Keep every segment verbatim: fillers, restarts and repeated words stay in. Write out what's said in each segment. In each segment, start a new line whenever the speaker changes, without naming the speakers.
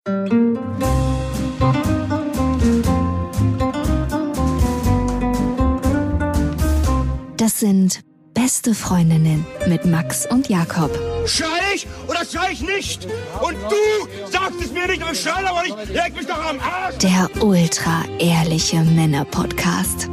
Das sind Beste Freundinnen mit Max und Jakob.
Schrei ich oder schrei ich nicht? Und du sagst es mir nicht, aber ich schrei aber nicht. Leg mich doch am Arsch.
Der ultra-ehrliche Männer-Podcast.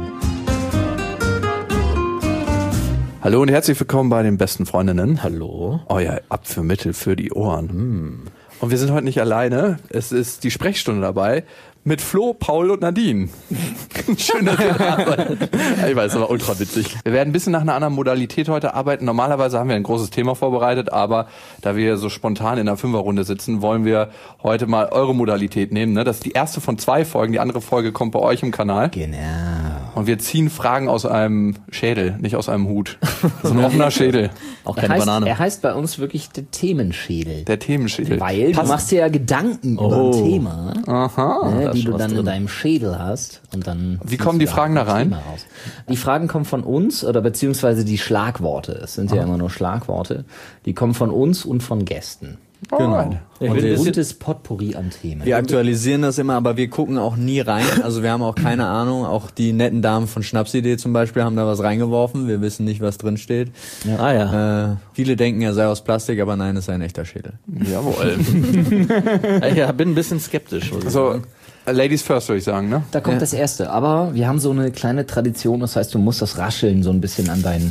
Hallo und herzlich willkommen bei den Besten Freundinnen.
Hallo.
Euer Abführmittel für die Ohren. Hm. Und wir sind heute nicht alleine. Es ist die Sprechstunde dabei mit Flo, Paul und Nadine. Schön, dass ihr da seid. Ich weiß, aber ultra witzig. Wir werden ein bisschen nach einer anderen Modalität heute arbeiten. Normalerweise haben wir ein großes Thema vorbereitet, aber da wir so spontan in der Fünferrunde sitzen, wollen wir heute mal eure Modalität nehmen. Ne? Das ist die erste von zwei Folgen. Die andere Folge kommt bei euch im Kanal.
Genau.
Und wir ziehen Fragen aus einem Schädel, nicht aus einem Hut. So ein offener Schädel.
Auch keine
er heißt,
Banane.
Er heißt bei uns wirklich der Themenschädel.
Der Themenschädel.
Weil
Passt.
du machst dir ja Gedanken
Oh.
über ein Thema,
Aha.
ne,
da ist
die
schon
du
was
dann
drin.
in deinem Schädel hast. Und dann
Wie kommen die Fragen da rein?
Raus. Die Fragen kommen von uns, oder beziehungsweise die Schlagworte. Es sind ja immer nur Schlagworte. Die kommen von uns und von Gästen.
Genau.
Ich
Und
will ein
ein
bisschen,
buntes Potpourri an Themen.
Wir aktualisieren das immer, aber wir gucken auch nie rein. Also wir haben auch keine Ahnung. Auch die netten Damen von Schnapsidee zum Beispiel haben da was reingeworfen. Wir wissen nicht, was drin steht.
Ja.
ah ja.
Äh, viele denken, er sei aus Plastik, aber nein, es sei ein echter Schädel.
Jawohl.
Ich ja, bin ein bisschen skeptisch. muss ich
So,
sagen.
Ladies first, würde ich sagen, ne?
Da kommt
Ja.
das Erste. Aber wir haben so eine kleine Tradition. Das heißt, du musst das Rascheln so ein bisschen an deinen...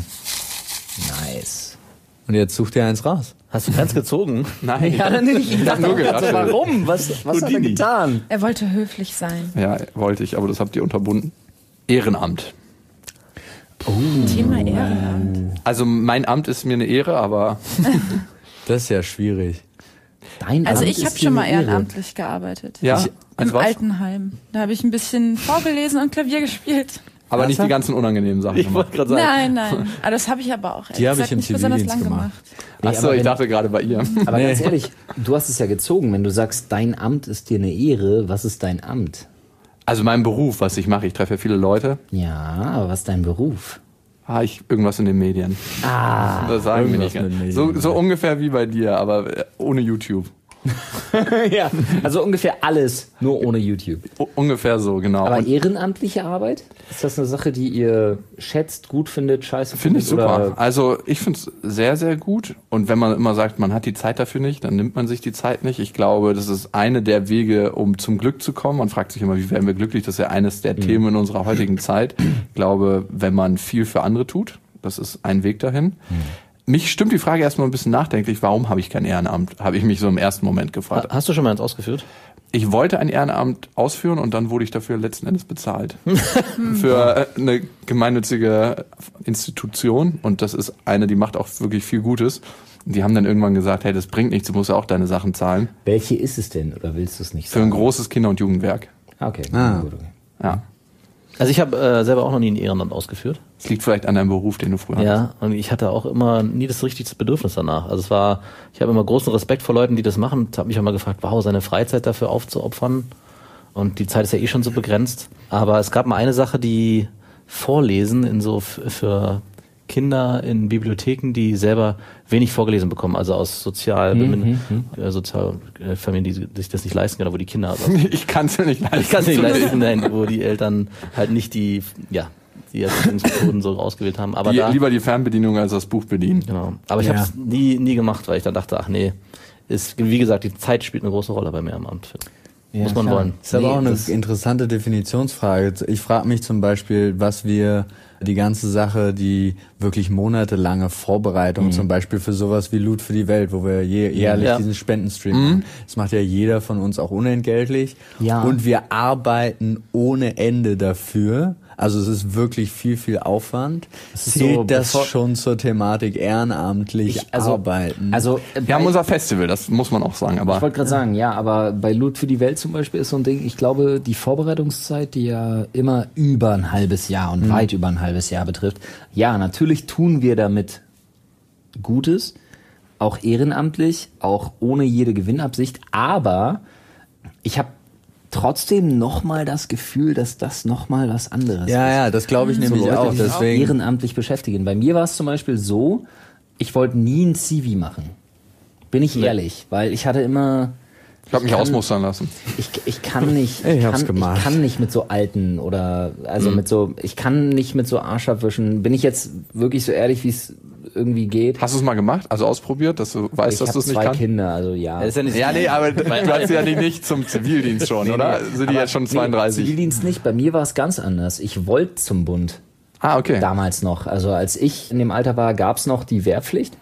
Nice.
Und jetzt sucht ihr eins raus.
Hast du keins gezogen?
Nein.
Ja, dann nicht. Ich dachte
nur
auch gerade so,
geraschelt.
warum? Was, was hat er getan?
Er wollte höflich sein.
Ja, wollte ich, aber das habt ihr unterbunden. Ehrenamt.
Thema Ehrenamt.
Also mein Amt ist mir eine Ehre, aber
Das ist ja schwierig.
Dein
Also
Amt
ich
ist
habe
dir
schon mal
eine Ehre.
ehrenamtlich gearbeitet.
ja,
Ich-
als
Im
was?
Altenheim. Da habe ich ein bisschen vorgelesen und Klavier gespielt.
Aber nicht die ganzen unangenehmen Sachen.
Ich wollte gerade sagen.
Nein, nein. Aber das habe ich aber auch.
Die
ehrlich
habe ich
gesagt,
im
nicht besonders lang
Zivildienst
gemacht.
gemacht.
Achso,
aber
ich
wenn-
dachte gerade bei ihr.
Aber ganz ehrlich, du hast es ja gezogen. Wenn du sagst, dein Amt ist dir eine Ehre, was ist dein Amt?
Also mein Beruf, was ich mache, ich treffe ja viele Leute.
Ja, aber was ist dein Beruf?
Ah, ich irgendwas in den Medien.
Ah,
Das sagen wir
irgendwas
nicht.
mit Medien.
So, so ungefähr wie bei dir, aber äh, ohne YouTube.
ja. Also ungefähr alles, nur ohne YouTube.
U- ungefähr so, genau.
Aber
Und
ehrenamtliche Arbeit? Ist das eine Sache, die ihr schätzt, gut findet, scheiße
finde
findet?
ich super.
Oder?
Also ich finde es sehr, sehr gut. Und wenn man immer sagt, man hat die Zeit dafür nicht, dann nimmt man sich die Zeit nicht. Ich glaube, das ist eine der Wege, um zum Glück zu kommen. Man fragt sich immer, wie werden wir glücklich? Das ist ja eines der Themen in unserer heutigen Zeit. Ich glaube, wenn man viel für andere tut, das ist ein Weg dahin. Mich stimmt die Frage erstmal ein bisschen nachdenklich, warum habe ich kein Ehrenamt? Habe ich mich so im ersten Moment gefragt.
Hast du schon mal eins ausgeführt?
Ich wollte ein Ehrenamt ausführen und dann wurde ich dafür letzten Endes bezahlt. Für äh, eine gemeinnützige Institution, und das ist eine, die macht auch wirklich viel Gutes. Und die haben dann irgendwann gesagt, hey, das bringt nichts, du musst ja auch deine Sachen zahlen.
Welche ist es denn? Oder willst du es nicht
Für ein
sagen?
großes Kinder- und Jugendwerk.
Ah, okay.
Ah.
Gut, okay.
Ja.
Also ich habe äh, selber auch noch nie ein Ehrenamt ausgeführt.
Es liegt vielleicht an deinem Beruf, den du früher hattest.
Ja, und ich hatte auch immer nie das richtige Bedürfnis danach. Also es war, ich habe immer großen Respekt vor Leuten, die das machen. Und habe mich auch mal gefragt, wow, seine Freizeit dafür aufzuopfern. Und die Zeit ist ja eh schon so begrenzt. Aber es gab mal eine Sache, die Vorlesen in so f- für Kinder in Bibliotheken, die selber wenig vorgelesen bekommen, also aus sozial
Mhm,
äh, sozial äh, Familien, die sich das nicht leisten können, wo die Kinder also
Ich kann es ja nicht leisten.
ich kann es nicht leisten, nein, wo die Eltern halt nicht die, ja, die Erziehungsmethoden so ausgewählt haben. Aber
Die,
da,
lieber die Fernbedienung als das Buch bedienen.
genau. Aber ich
Ja.
habe es nie, nie gemacht, weil ich dann dachte, ach nee, ist, wie gesagt, die Zeit spielt eine große Rolle bei mir am Amt.
Ja,
Muss man
klar.
wollen.
Das ist aber
Nee,
auch eine
das-
interessante Definitionsfrage. Ich frage mich zum Beispiel, was wir die ganze Sache, die wirklich monatelange Vorbereitung, zum Beispiel für sowas wie Loot für die Welt, wo wir je, jährlich
Ja.
diesen Spendenstream machen. Das macht ja jeder von uns auch unentgeltlich.
Ja.
Und wir arbeiten ohne Ende dafür. Also es ist wirklich viel, viel Aufwand.
ist
Zählt
so,
das
bevor-
schon zur Thematik ehrenamtlich
Ich- also,
arbeiten?
Also, äh,
Wir haben
bei-
unser Festival, das muss man auch sagen.
Ich
Aber
wollte gerade sagen, ja, aber bei Loot für die Welt zum Beispiel ist so ein Ding, ich glaube, die Vorbereitungszeit, die ja immer über ein halbes Jahr und weit über ein halbes Jahr betrifft, ja, natürlich tun wir damit Gutes, auch ehrenamtlich, auch ohne jede Gewinnabsicht, aber ich habe trotzdem nochmal das Gefühl, dass das nochmal was anderes
ja,
ist.
ja, das glaube ich
So
nämlich
Leute,
auch.
die sich
Deswegen
ehrenamtlich beschäftigen. Bei mir war es zum Beispiel so, ich wollte nie ein C V machen. Bin ich ehrlich, weil ich hatte immer
Ich habe mich
kann-
ausmustern lassen.
Ich, ich kann nicht,
Ich
ich,
hab's
kann,
gemacht.
ich kann nicht mit so alten oder, also
Mhm.
mit so, ich kann nicht mit so Arsch abwischen. Bin ich jetzt wirklich so ehrlich, wie es irgendwie geht?
Hast du es mal gemacht? Also ausprobiert, dass du weißt,
ich
dass
habe
du es nicht
zwei
kannst?
Kinder, also ja.
Das ist ja nicht
Ja, nee, aber du hast ja nicht, nicht zum Zivildienst schon, oder? Sind die
Aber
jetzt schon
nee,
zweiunddreißig?
Zivildienst nicht, bei mir war es ganz anders. Ich wollte zum Bund.
Ah, okay.
Damals noch. Also als ich in dem Alter war, gab es noch die Wehrpflicht.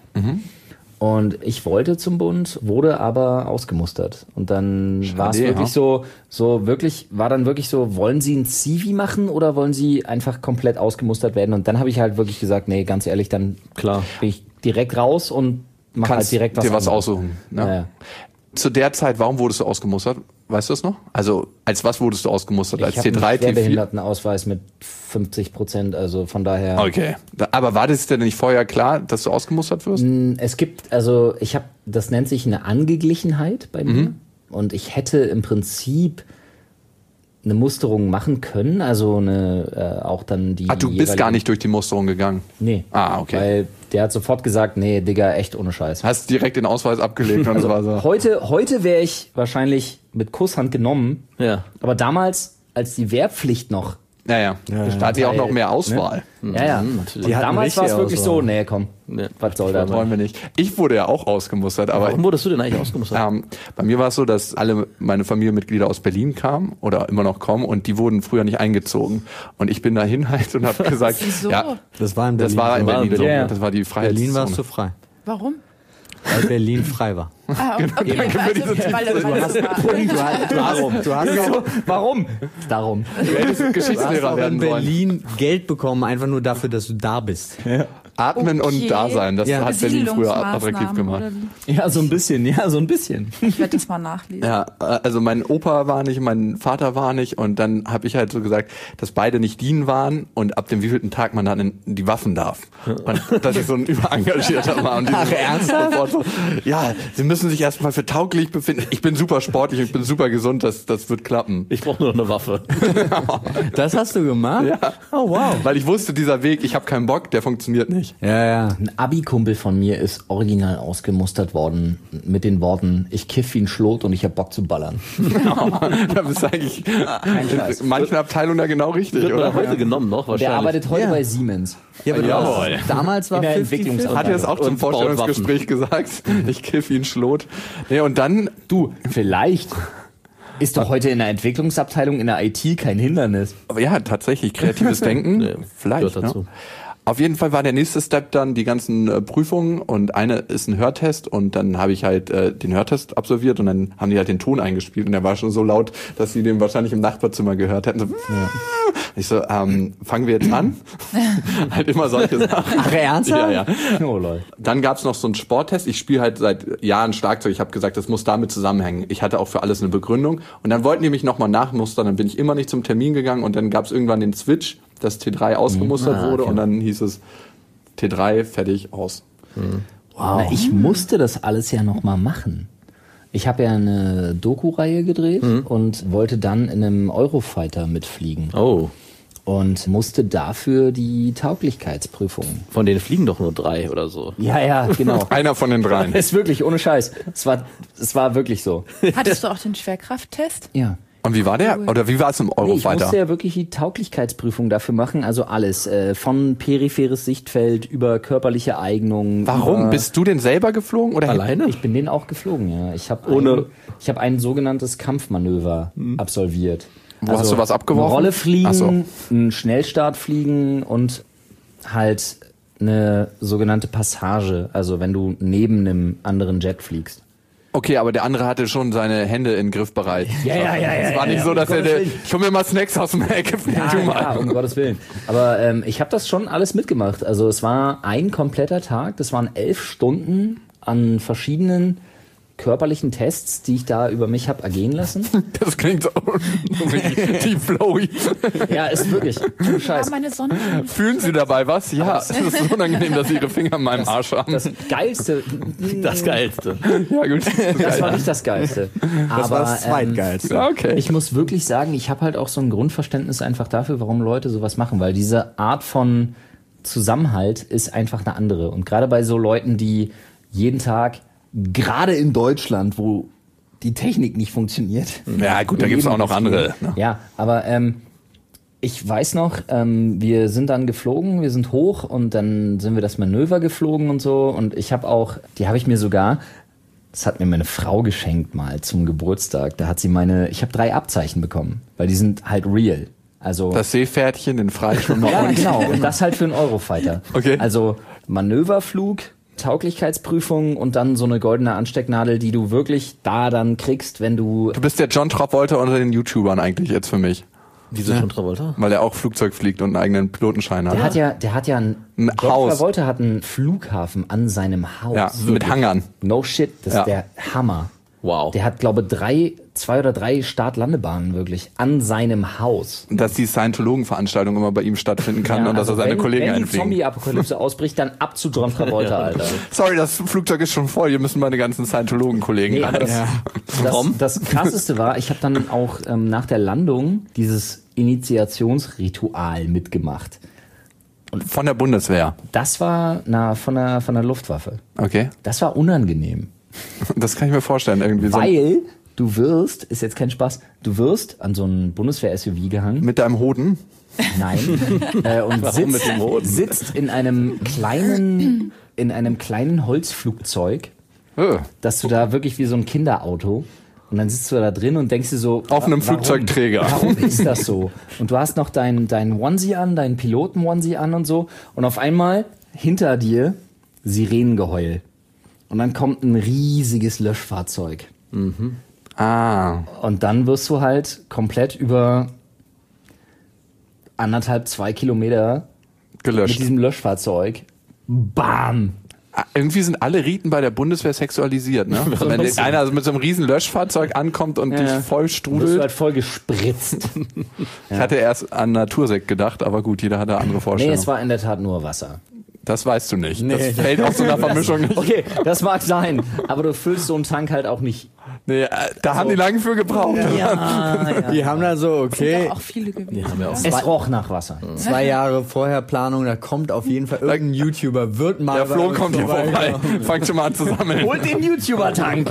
Und ich wollte zum Bund, wurde aber ausgemustert. Und dann war es
Schade,
wirklich
ja.
so, so wirklich, war dann wirklich so, wollen Sie ein Zivi machen oder wollen Sie einfach komplett ausgemustert werden? Und dann habe ich halt wirklich gesagt, nee, ganz ehrlich, dann
Klar.
bin ich direkt raus und mache halt
Kannst
direkt was
dir was
anderes.
aussuchen. Ne?
Ja, ja.
Zu der Zeit, warum wurdest du ausgemustert? Weißt du das noch? Also als was wurdest du ausgemustert? Als
Ich habe
T drei,
einen
T vier?
Schwerbehindertenausweis mit fünfzig Prozent, also von daher.
Okay. Da- Aber war das denn nicht vorher klar, dass du ausgemustert wirst?
Es gibt, also ich habe, das nennt sich eine Angeglichenheit bei mir.
Mhm.
Und ich hätte im Prinzip eine Musterung machen können, also eine, äh, auch dann die.
Ah, du bist
jeweilige-
gar nicht durch die Musterung gegangen.
Nee.
Ah, okay.
Weil der hat sofort gesagt, nee, Digga, echt ohne Scheiß.
Hast direkt den Ausweis abgelegt und so war so.
Heute, heute wäre ich wahrscheinlich mit Kusshand genommen.
Ja.
Aber damals, als die Wehrpflicht noch.
Naja, da hat die auch noch mehr Auswahl.
Ja, ja.
natürlich.
Und
Die hatten
damals war es
richtige
wirklich so,
Auswahl.
nee, komm,
Nee.
was soll das?
Wollen wir nicht. Ich wurde ja auch ausgemustert, aber
Warum wurdest du denn eigentlich ausgemustert?
Ähm, bei mir war es so, dass alle meine Familienmitglieder aus Berlin kamen oder immer noch kommen und die wurden früher nicht eingezogen. Und ich bin dahin halt und habe gesagt,
Wieso?
ja,
Das war in Berlin.
das war in
so.
Berlin so.
Ja, ja.
Das war die Freiheitszone.
Berlin warst du frei.
Warum?
Weil Berlin frei war.
Ah, okay. okay.
Danke für diese
Also, weil, weil das war,
Warum?
Du hast auch,
Warum? Darum.
Du hättest
du hast
Geschichtslehrer
auch in
werden sollen.
Berlin Geld bekommen, einfach nur dafür, dass du da bist.
Atmen
Okay.
und da sein, das
Ja.
hat Berlin früher attraktiv
Besiedlungsmaßnahmen
gemacht.
oder wie?
Ja, so ein bisschen, ja, so ein bisschen.
Ich werde das mal nachlesen.
Ja, also mein Opa war nicht, mein Vater war nicht und dann habe ich halt so gesagt, dass beide nicht dienen waren und ab dem wievielten Tag man dann in die Waffen darf. Und dass ich so ein überengagierter war. Und Ach, ernsthaft? So, ja, sie müssen sich erstmal für tauglich befinden. Ich bin super sportlich, ich bin super gesund, das, das wird klappen.
Ich brauche nur noch eine Waffe.
Das hast du gemacht?
Ja.
Oh, wow.
Weil ich wusste, dieser Weg, ich habe keinen Bock, der funktioniert nicht.
Ja, ja.
Ein Abi-Kumpel von mir ist original ausgemustert worden mit den Worten, ich kiff wie ein Schlot und ich hab Bock zu ballern.
Da bist du eigentlich
Scheiß.
in manchen Abteilungen da genau richtig,
Wird
oder?
man heute genommen noch wahrscheinlich.
Der arbeitet heute
Ja.
bei Siemens.
Ja, aber
Jawohl.
das, damals war
In der
fünfzig
Entwicklungsarbeit.
Hat er es auch zum
Und baut
Vorstellungsgespräch gesagt? Ich kiff wie ein Schlot. Nee, und dann,
Du, vielleicht ist doch heute in der Entwicklungsabteilung in der I T kein Hindernis.
aber ja, tatsächlich, kreatives Denken,
Nee,
vielleicht.
gehört dazu.
Ne? Auf jeden Fall war der nächste Step dann die ganzen äh, Prüfungen und eine ist ein Hörtest und dann habe ich halt äh, den Hörtest absolviert und dann haben die halt den Ton eingespielt und der war schon so laut, dass sie den wahrscheinlich im Nachbarzimmer gehört hätten. So, Ich so, ähm, fangen wir jetzt an? Halt immer solche Sachen.
Ach, ernsthaft?
Ja, ja.
Oh, lol.
Dann gab's noch so einen Sporttest. Ich spiele halt seit Jahren Schlagzeug. Ich habe gesagt, das muss damit zusammenhängen. Ich hatte auch für alles eine Begründung. Und dann wollten die mich nochmal nachmustern. Dann bin ich immer nicht zum Termin gegangen. Und dann gab's irgendwann den Switch, dass T drei ausgemustert
Ah,
wurde.
okay.
Und dann hieß es T drei, fertig, aus.
Na, ich musste das alles ja noch mal machen. Ich habe ja eine Doku-Reihe gedreht und wollte dann in einem Eurofighter mitfliegen
Oh,
und musste dafür die Tauglichkeitsprüfung.
von denen fliegen doch nur drei oder so.
Ja, ja, genau.
Einer von den dreien.
Ist wirklich ohne Scheiß. Es war, es war wirklich so.
Hattest du auch den Schwerkrafttest?
Ja.
Und wie war der? Oder wie war es im
Nee, ich
Eurofighter?
musste ja wirklich die Tauglichkeitsprüfung dafür machen, also alles. Äh, von peripheres Sichtfeld über körperliche Eignung.
Warum?
Über,
Bist du denn selber geflogen? Oder
Alleine?
Ich bin den auch geflogen, ja. Ich habe
Ohne-
ein, ich hab ein sogenanntes Kampfmanöver absolviert.
Wo hast du was abgeworfen?
Eine Rolle fliegen,
Ach so.
einen Schnellstart fliegen und halt eine sogenannte Passage, also wenn du neben einem anderen Jet fliegst.
Okay, aber der andere hatte schon seine Hände in griffbereit.
Ja, ja, ja,
Es
ja,
war
ja,
nicht
ja,
so,
um
dass er,
Gottes
der,
Willen.
ich hol mir mal Snacks aus dem Ecke, flieg
Ja,
du mal.
ja, um Gottes Willen. Aber ähm, ich habe das schon alles mitgemacht. Also es war ein kompletter Tag, das waren elf Stunden an verschiedenen körperlichen Tests, die ich da über mich habe ergehen lassen.
Das klingt so die flowy.
Ja, ist wirklich. Du
Ja,
Scheiß.
meine Sonne.
Fühlen Sie dabei was? Ja, es ist unangenehm, dass Sie Ihre Finger in meinem Arsch haben.
Das Geilste.
Das Geilste.
Ja, gut.
Das war nicht das Geilste.
Das war das
ähm,
Zweitgeilste.
Ja, okay.
Ich muss wirklich sagen, ich habe halt auch so ein Grundverständnis einfach dafür, warum Leute sowas machen, weil diese Art von Zusammenhalt ist einfach eine andere. Und gerade bei so Leuten, die jeden Tag, gerade in Deutschland, wo die Technik nicht funktioniert.
Ja gut, da gibt's auch noch andere. Ne?
Ja, aber ähm, ich weiß noch, ähm, wir sind dann geflogen, wir sind hoch und dann sind wir das Manöver geflogen und so. Und ich habe auch, die habe ich mir sogar, das hat mir meine Frau geschenkt mal zum Geburtstag. Da hat sie meine, ich habe drei Abzeichen bekommen, weil die sind halt real. Also
Das Seepferdchen, den Freischwimmer
ja,
und
genau. Und das halt für einen Eurofighter.
Okay.
Also Manöverflug, Tauglichkeitsprüfung und dann so eine goldene Anstecknadel, die du wirklich da dann kriegst, wenn du...
Du bist der John Travolta unter den YouTubern eigentlich jetzt für mich.
Wieso John Travolta?
Weil er auch Flugzeug fliegt und einen eigenen Pilotenschein hat.
Der hat ja, der hat ja ein,
Ein
John
Haus.
Travolta hat einen Flughafen an seinem Haus.
Ja, mit Hangern.
No shit, das
Ja.
ist der Hammer.
Wow.
Der hat, glaube drei, zwei oder drei Start-Landebahnen wirklich an seinem Haus.
Dass die Scientologen-Veranstaltung immer bei ihm stattfinden kann
Ja,
und dass
also
er seine
wenn,
Kollegen
wenn die
einfliegen.
Zombie-Apokalypse ausbricht, dann ab zu John Travolta, Alter.
Sorry, das Flugzeug ist schon voll. Hier müssen meine ganzen Scientologen-Kollegen
Nee,
rein.
aber das, das, das Krasseste war, ich habe dann auch ähm, nach der Landung dieses Initiationsritual mitgemacht.
Von der Bundeswehr.
Das war na, von, der, von der Luftwaffe.
Okay.
Das war unangenehm.
Das kann ich mir vorstellen. Irgendwie so
Weil du wirst, ist jetzt kein Spaß, du wirst an so einen Bundeswehr-S U V gehangen.
mit deinem Hoden.
Nein. äh, und
Warum mit dem Hoden?
sitzt, sitzt in einem kleinen, in einem kleinen Holzflugzeug,
Äh.
dass du da wirklich wie so ein Kinderauto und dann sitzt du da drin und denkst dir so...
Auf einem
warum,
Flugzeugträger.
Warum ist das so? Und du hast noch deinen dein Onesie an, deinen Piloten-Onesie an und so und auf einmal hinter dir Sirenengeheul. Und dann kommt ein riesiges Löschfahrzeug.
Ah.
Und dann wirst du halt komplett über anderthalb, zwei Kilometer mit
Gelöscht.
diesem Löschfahrzeug. Bam!
Ah, Irgendwie sind alle Riten bei der Bundeswehr sexualisiert, ne?
So ein
Wenn
bisschen.
einer mit so einem riesen Löschfahrzeug ankommt und
Ja,
dich
ja.
voll
Du wirst
strudelt.
halt voll gespritzt.
Ich hatte erst an Natursekt gedacht, aber gut, jeder hatte andere
Nee,
Vorstellungen.
es war in der Tat nur Wasser.
Das weißt du nicht. Das fällt aus so einer Vermischung nicht.
Okay, das mag sein, aber du füllst so einen Tank halt auch nicht.
Nee, äh, da haben die lange für gebraucht.
Ja, ja.
Die haben da so, okay,
Auch viele gewesen.
Die haben ja auch
Es roch nach Wasser.
zwei Jahre vorher Planung, da kommt auf jeden Fall irgendein YouTuber, wird mal
Der
bei
Flo
uns
kommt hier vorbei.
vorbeikommen.
Fangt schon mal an zu sammeln.
Holt den YouTuber-Tank!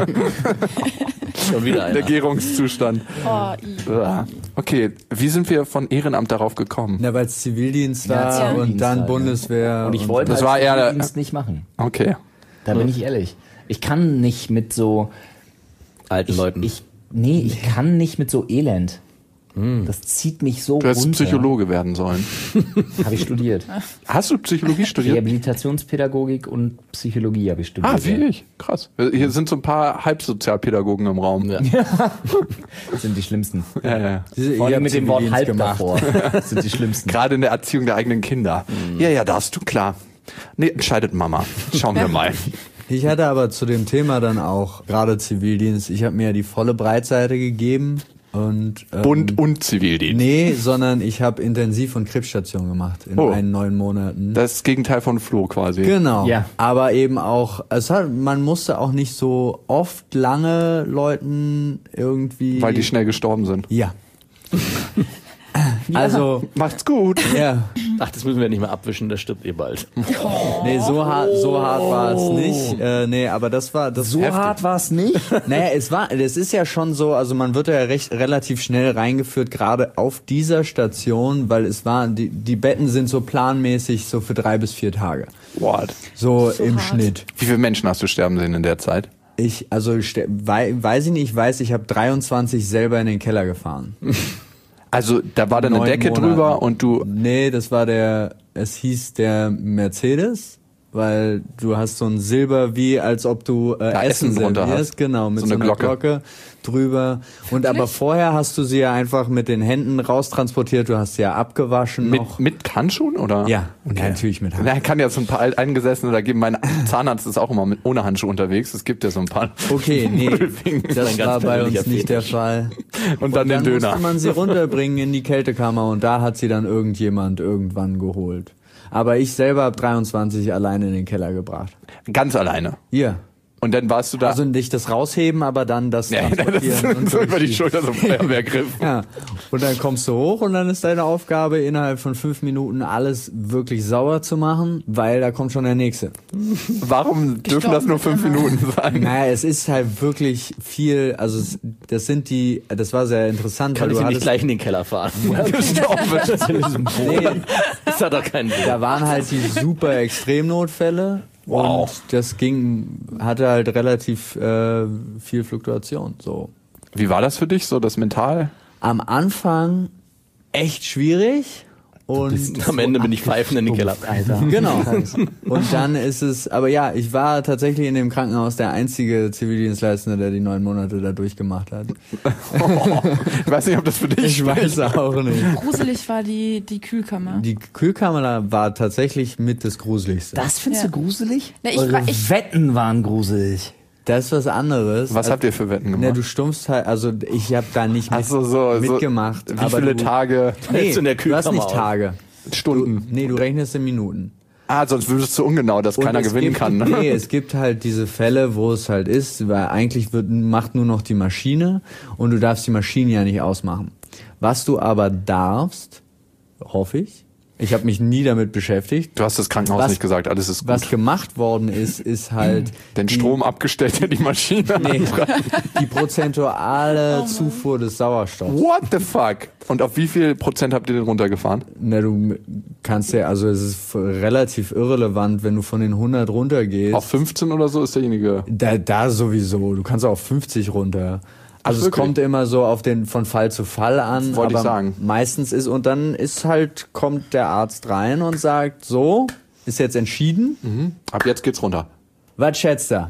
schon wieder
Der
einer.
Gärungszustand.
Oh, i.
Ja. Okay, wie sind wir von Ehrenamt darauf gekommen?
Na, weil es Zivildienst war
Zivildienst
und dann
halt, ja.
Bundeswehr.
Und ich wollte
Das
halt
war eher-
Zivildienst nicht machen.
Okay.
Da bin ich ehrlich. Ich kann nicht mit so...
Alten Leuten.
Ich, nee, ich kann nicht mit so Elend. Das zieht mich so
Du hättest
runter.
Psychologe werden sollen.
Habe ich studiert.
Hast du Psychologie studiert?
Rehabilitationspädagogik und Psychologie habe ich studiert.
Ah, wie ich. Krass. Hier sind so ein paar Halbsozialpädagogen im Raum.
Ja.
Das sind die schlimmsten.
Ja, ja.
Diese-
Vor
ihr
allem
habt
mit dem Wort
Zivildienst
halb
gemacht.
davor. Das sind die schlimmsten.
Gerade in der Erziehung der eigenen Kinder. Ja, ja, darfst du, klar. Nee, entscheidet Mama. Schauen wir mal.
Ich hatte aber zu dem Thema dann auch, gerade Zivildienst, ich habe mir ja die volle Breitseite gegeben und... Ähm,
Bund und Zivildienst.
Nee, sondern ich habe Intensiv- und Krebsstation gemacht in
Oh.
einen neun Monaten.
Das ist das Gegenteil von Flo quasi.
Genau.
Ja.
Aber eben auch, es hat, man musste auch nicht so oft lange Leuten irgendwie...
Weil die schnell gestorben sind.
Ja. Also,
Macht's gut.
ja.
Ach, das müssen wir nicht mehr abwischen, das stirbt eh bald.
Nee, so hart, so hart war es nicht. Äh, nee, aber das war das
So
heftig.
hart war es nicht.
Naja, es war, das ist ja schon so, also man wird ja recht relativ schnell reingeführt, gerade auf dieser Station, weil es war, die, die Betten sind so planmäßig so für drei bis vier Tage.
What?
So,
So
im
hart.
Schnitt.
Wie viele Menschen hast du sterben sehen in der Zeit?
Ich, also ste- wei, weiß ich nicht, ich weiß, ich habe dreiundzwanzig selber in den Keller gefahren.
Also da war dann eine
Neun
Decke
Monaten.
drüber und du...
Nee, das war der, es hieß der Mercedes, weil du hast so ein Silber, wie als ob du äh,
Da
Essen
Essen drunter
servierst,
hast.
genau, mit
So
so,
eine
einer
Glocke.
Glocke. drüber. Und aber vorher hast du sie ja einfach mit den Händen raustransportiert, du hast sie ja abgewaschen noch.
Mit, mit Handschuhen oder?
Ja, ja, natürlich mit Handschuhen.
Na, kann ja so ein paar Alteingesessene da geben. Mein Zahnarzt ist auch immer mit ohne Handschuhe unterwegs. Es gibt ja so ein paar.
Okay, nee,
ein
das
ganz
war bei uns
persönlicher
nicht der
Fetisch.
Fall.
Und dann den Döner.
musste man sie runterbringen in die Kältekammer und da hat sie dann irgendjemand irgendwann geholt. Aber ich selber habe dreiundzwanzig alleine in den Keller gebracht.
Ganz alleine.
Hier.
Und dann warst du da.
Also nicht das rausheben, aber dann das
ja, das
transportieren und
so über die
durchschieben.
Schulter so ein Feuerwehrgriff.
Ja. Und dann kommst du hoch und dann ist deine Aufgabe, innerhalb von fünf Minuten alles wirklich sauber zu machen, weil da kommt schon der nächste.
Warum dürfen das nur fünf Minuten sein?
Naja, es ist halt wirklich viel, also es, das sind die, das war sehr interessant,
Kann
weil
ich
du
ihn nicht
hattest,
gleich in den Keller fahren?
nee,
Das hat doch keinen Sinn.
da waren halt die super Extremnotfälle.
Wow.
Und das ging, hatte halt relativ äh, viel Fluktuation. So.
Wie war das für dich, so das mental?
Am Anfang echt schwierig. Und
Am Ende bin ich pfeifend in den Keller.
Alter.
genau. Und dann ist es, aber ja, ich war tatsächlich in dem Krankenhaus der einzige Zivildienstleistende, der die neun Monate da durchgemacht hat.
Oh, ich weiß nicht, ob das für dich
Ich weiß auch nicht.
Gruselig war die, die Kühlkammer.
Die Kühlkammer war tatsächlich mit das Gruseligste.
Das findest
Ja.
du gruselig?
Na, ich
Eure
war- ich-
Wetten waren gruselig.
Das ist was anderes.
Was habt ihr für Wetten gemacht?
Ne, du stumpfst halt, also ich habe da nicht
Ach
mit,
so, so,
mitgemacht.
So, wie
aber
viele
du,
Tage,
Nee,
Hältst du in der
du hast
Kühlkammer
nicht
auf?
Tage.
Stunden?
Nee, du rechnest in Minuten.
Ah, sonst würdest du ungenau, dass
Und
keiner
es
gewinnen
gibt,
kann. Ne?
Nee, es gibt halt diese Fälle, wo es halt ist, weil eigentlich wird, macht nur noch die Maschine und du darfst die Maschine ja nicht ausmachen. Was du aber darfst, hoffe ich, ich habe mich nie damit beschäftigt,
Du hast das Krankenhaus
Was-
nicht gesagt, alles ist gut.
was gemacht worden ist, ist halt
Den
die,
Strom abgestellt, der die Maschine
nee,
antreibt.
die prozentuale Zufuhr des Sauerstoffs.
What the fuck? Und auf wie viel Prozent habt ihr den runtergefahren?
Na, du kannst ja, also es ist relativ irrelevant, wenn du von den hundert runtergehst.
Auf fünfzehn oder so ist derjenige.
Da, da sowieso. Du kannst auch auf fünfzig runter. Also es
wirklich?
kommt immer so auf den von Fall zu Fall an.
Wollte ich
aber
sagen.
Meistens ist und dann ist halt kommt der Arzt rein und sagt so, ist jetzt entschieden.
Mhm. Ab jetzt geht's runter.
Was schätzt er?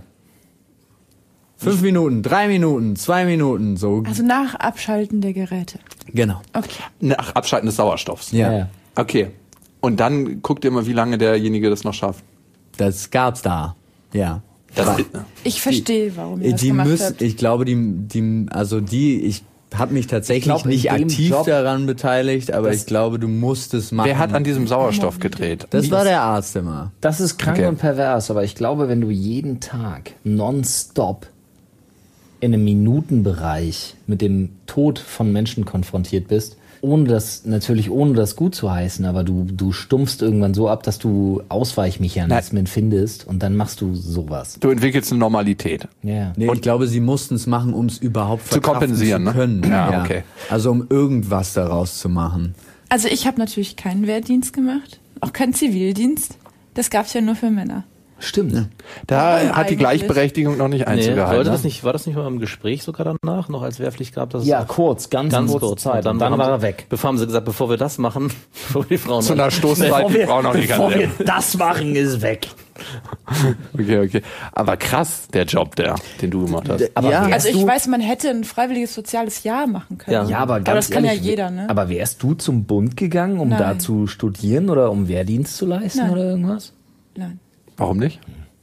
Fünf Minuten, drei Minuten, zwei Minuten, so.
Also nach Abschalten der Geräte.
Genau.
Okay.
Nach Abschalten des Sauerstoffs.
Ja,
Ja, ja.
Okay. Und dann guckt ihr mal, wie lange derjenige das noch schafft.
das gab's da. Ja.
Das
Ich verstehe, warum ihr das
Die
gemacht
müssen,
habt.
ich glaube, die, die, also die, ich habe mich tatsächlich
Ich glaub, in
nicht
dem
aktiv
Job-
daran beteiligt, aber
Das-
ich glaube, du musst es machen.
Wer hat an diesem Sauerstoff gedreht?
Das war der Arzt immer.
Das ist krank
Okay.
und pervers, aber ich glaube, wenn du jeden Tag nonstop in einem Minutenbereich mit dem Tod von Menschen konfrontiert bist, ohne das, natürlich ohne das gut zu heißen, aber du, du stumpfst irgendwann so ab, dass du Ausweichmechanismen findest und dann machst du sowas.
Du entwickelst eine Normalität.
Ja.
Nee, ich glaube, sie mussten es machen, um es überhaupt
Zu
verkraften
kompensieren,
zu
ne?
können.
Ja, okay.
Also um irgendwas daraus zu machen.
Also ich habe natürlich keinen Wehrdienst gemacht, auch keinen Zivildienst. Das gab's ja nur für Männer.
Stimmt.
Da
Warum
hat die
eigentlich?
Gleichberechtigung noch nicht Einzug
Nee,
gehalten.
wollte
ne?
das nicht, war das nicht mal im Gespräch sogar danach, noch als Wehrpflicht gab? Dass es
Ja,
auch-
kurz, ganz,
ganz
kurze
kurz.
Zeit. Und dann,
haben
war
sie-
er weg.
Bevor haben sie gesagt, bevor wir das machen, bevor wir die Frauen
Zu einer Stoßzeit, die Frau noch nicht
bevor
kann.
wir das machen, ist weg.
Okay, okay. Aber krass, der Job, der, den du gemacht hast.
Aber
Ja.
wärst
Also ich
du,
weiß, man hätte ein freiwilliges soziales Jahr machen können.
Ja.
Ja, aber ganz
aber das kann ja
ehrlich,
jeder, ne?
Aber wärst du zum Bund gegangen, um
Nein.
da zu studieren oder um Wehrdienst zu leisten
Nein.
oder irgendwas?
Nein.
Warum nicht?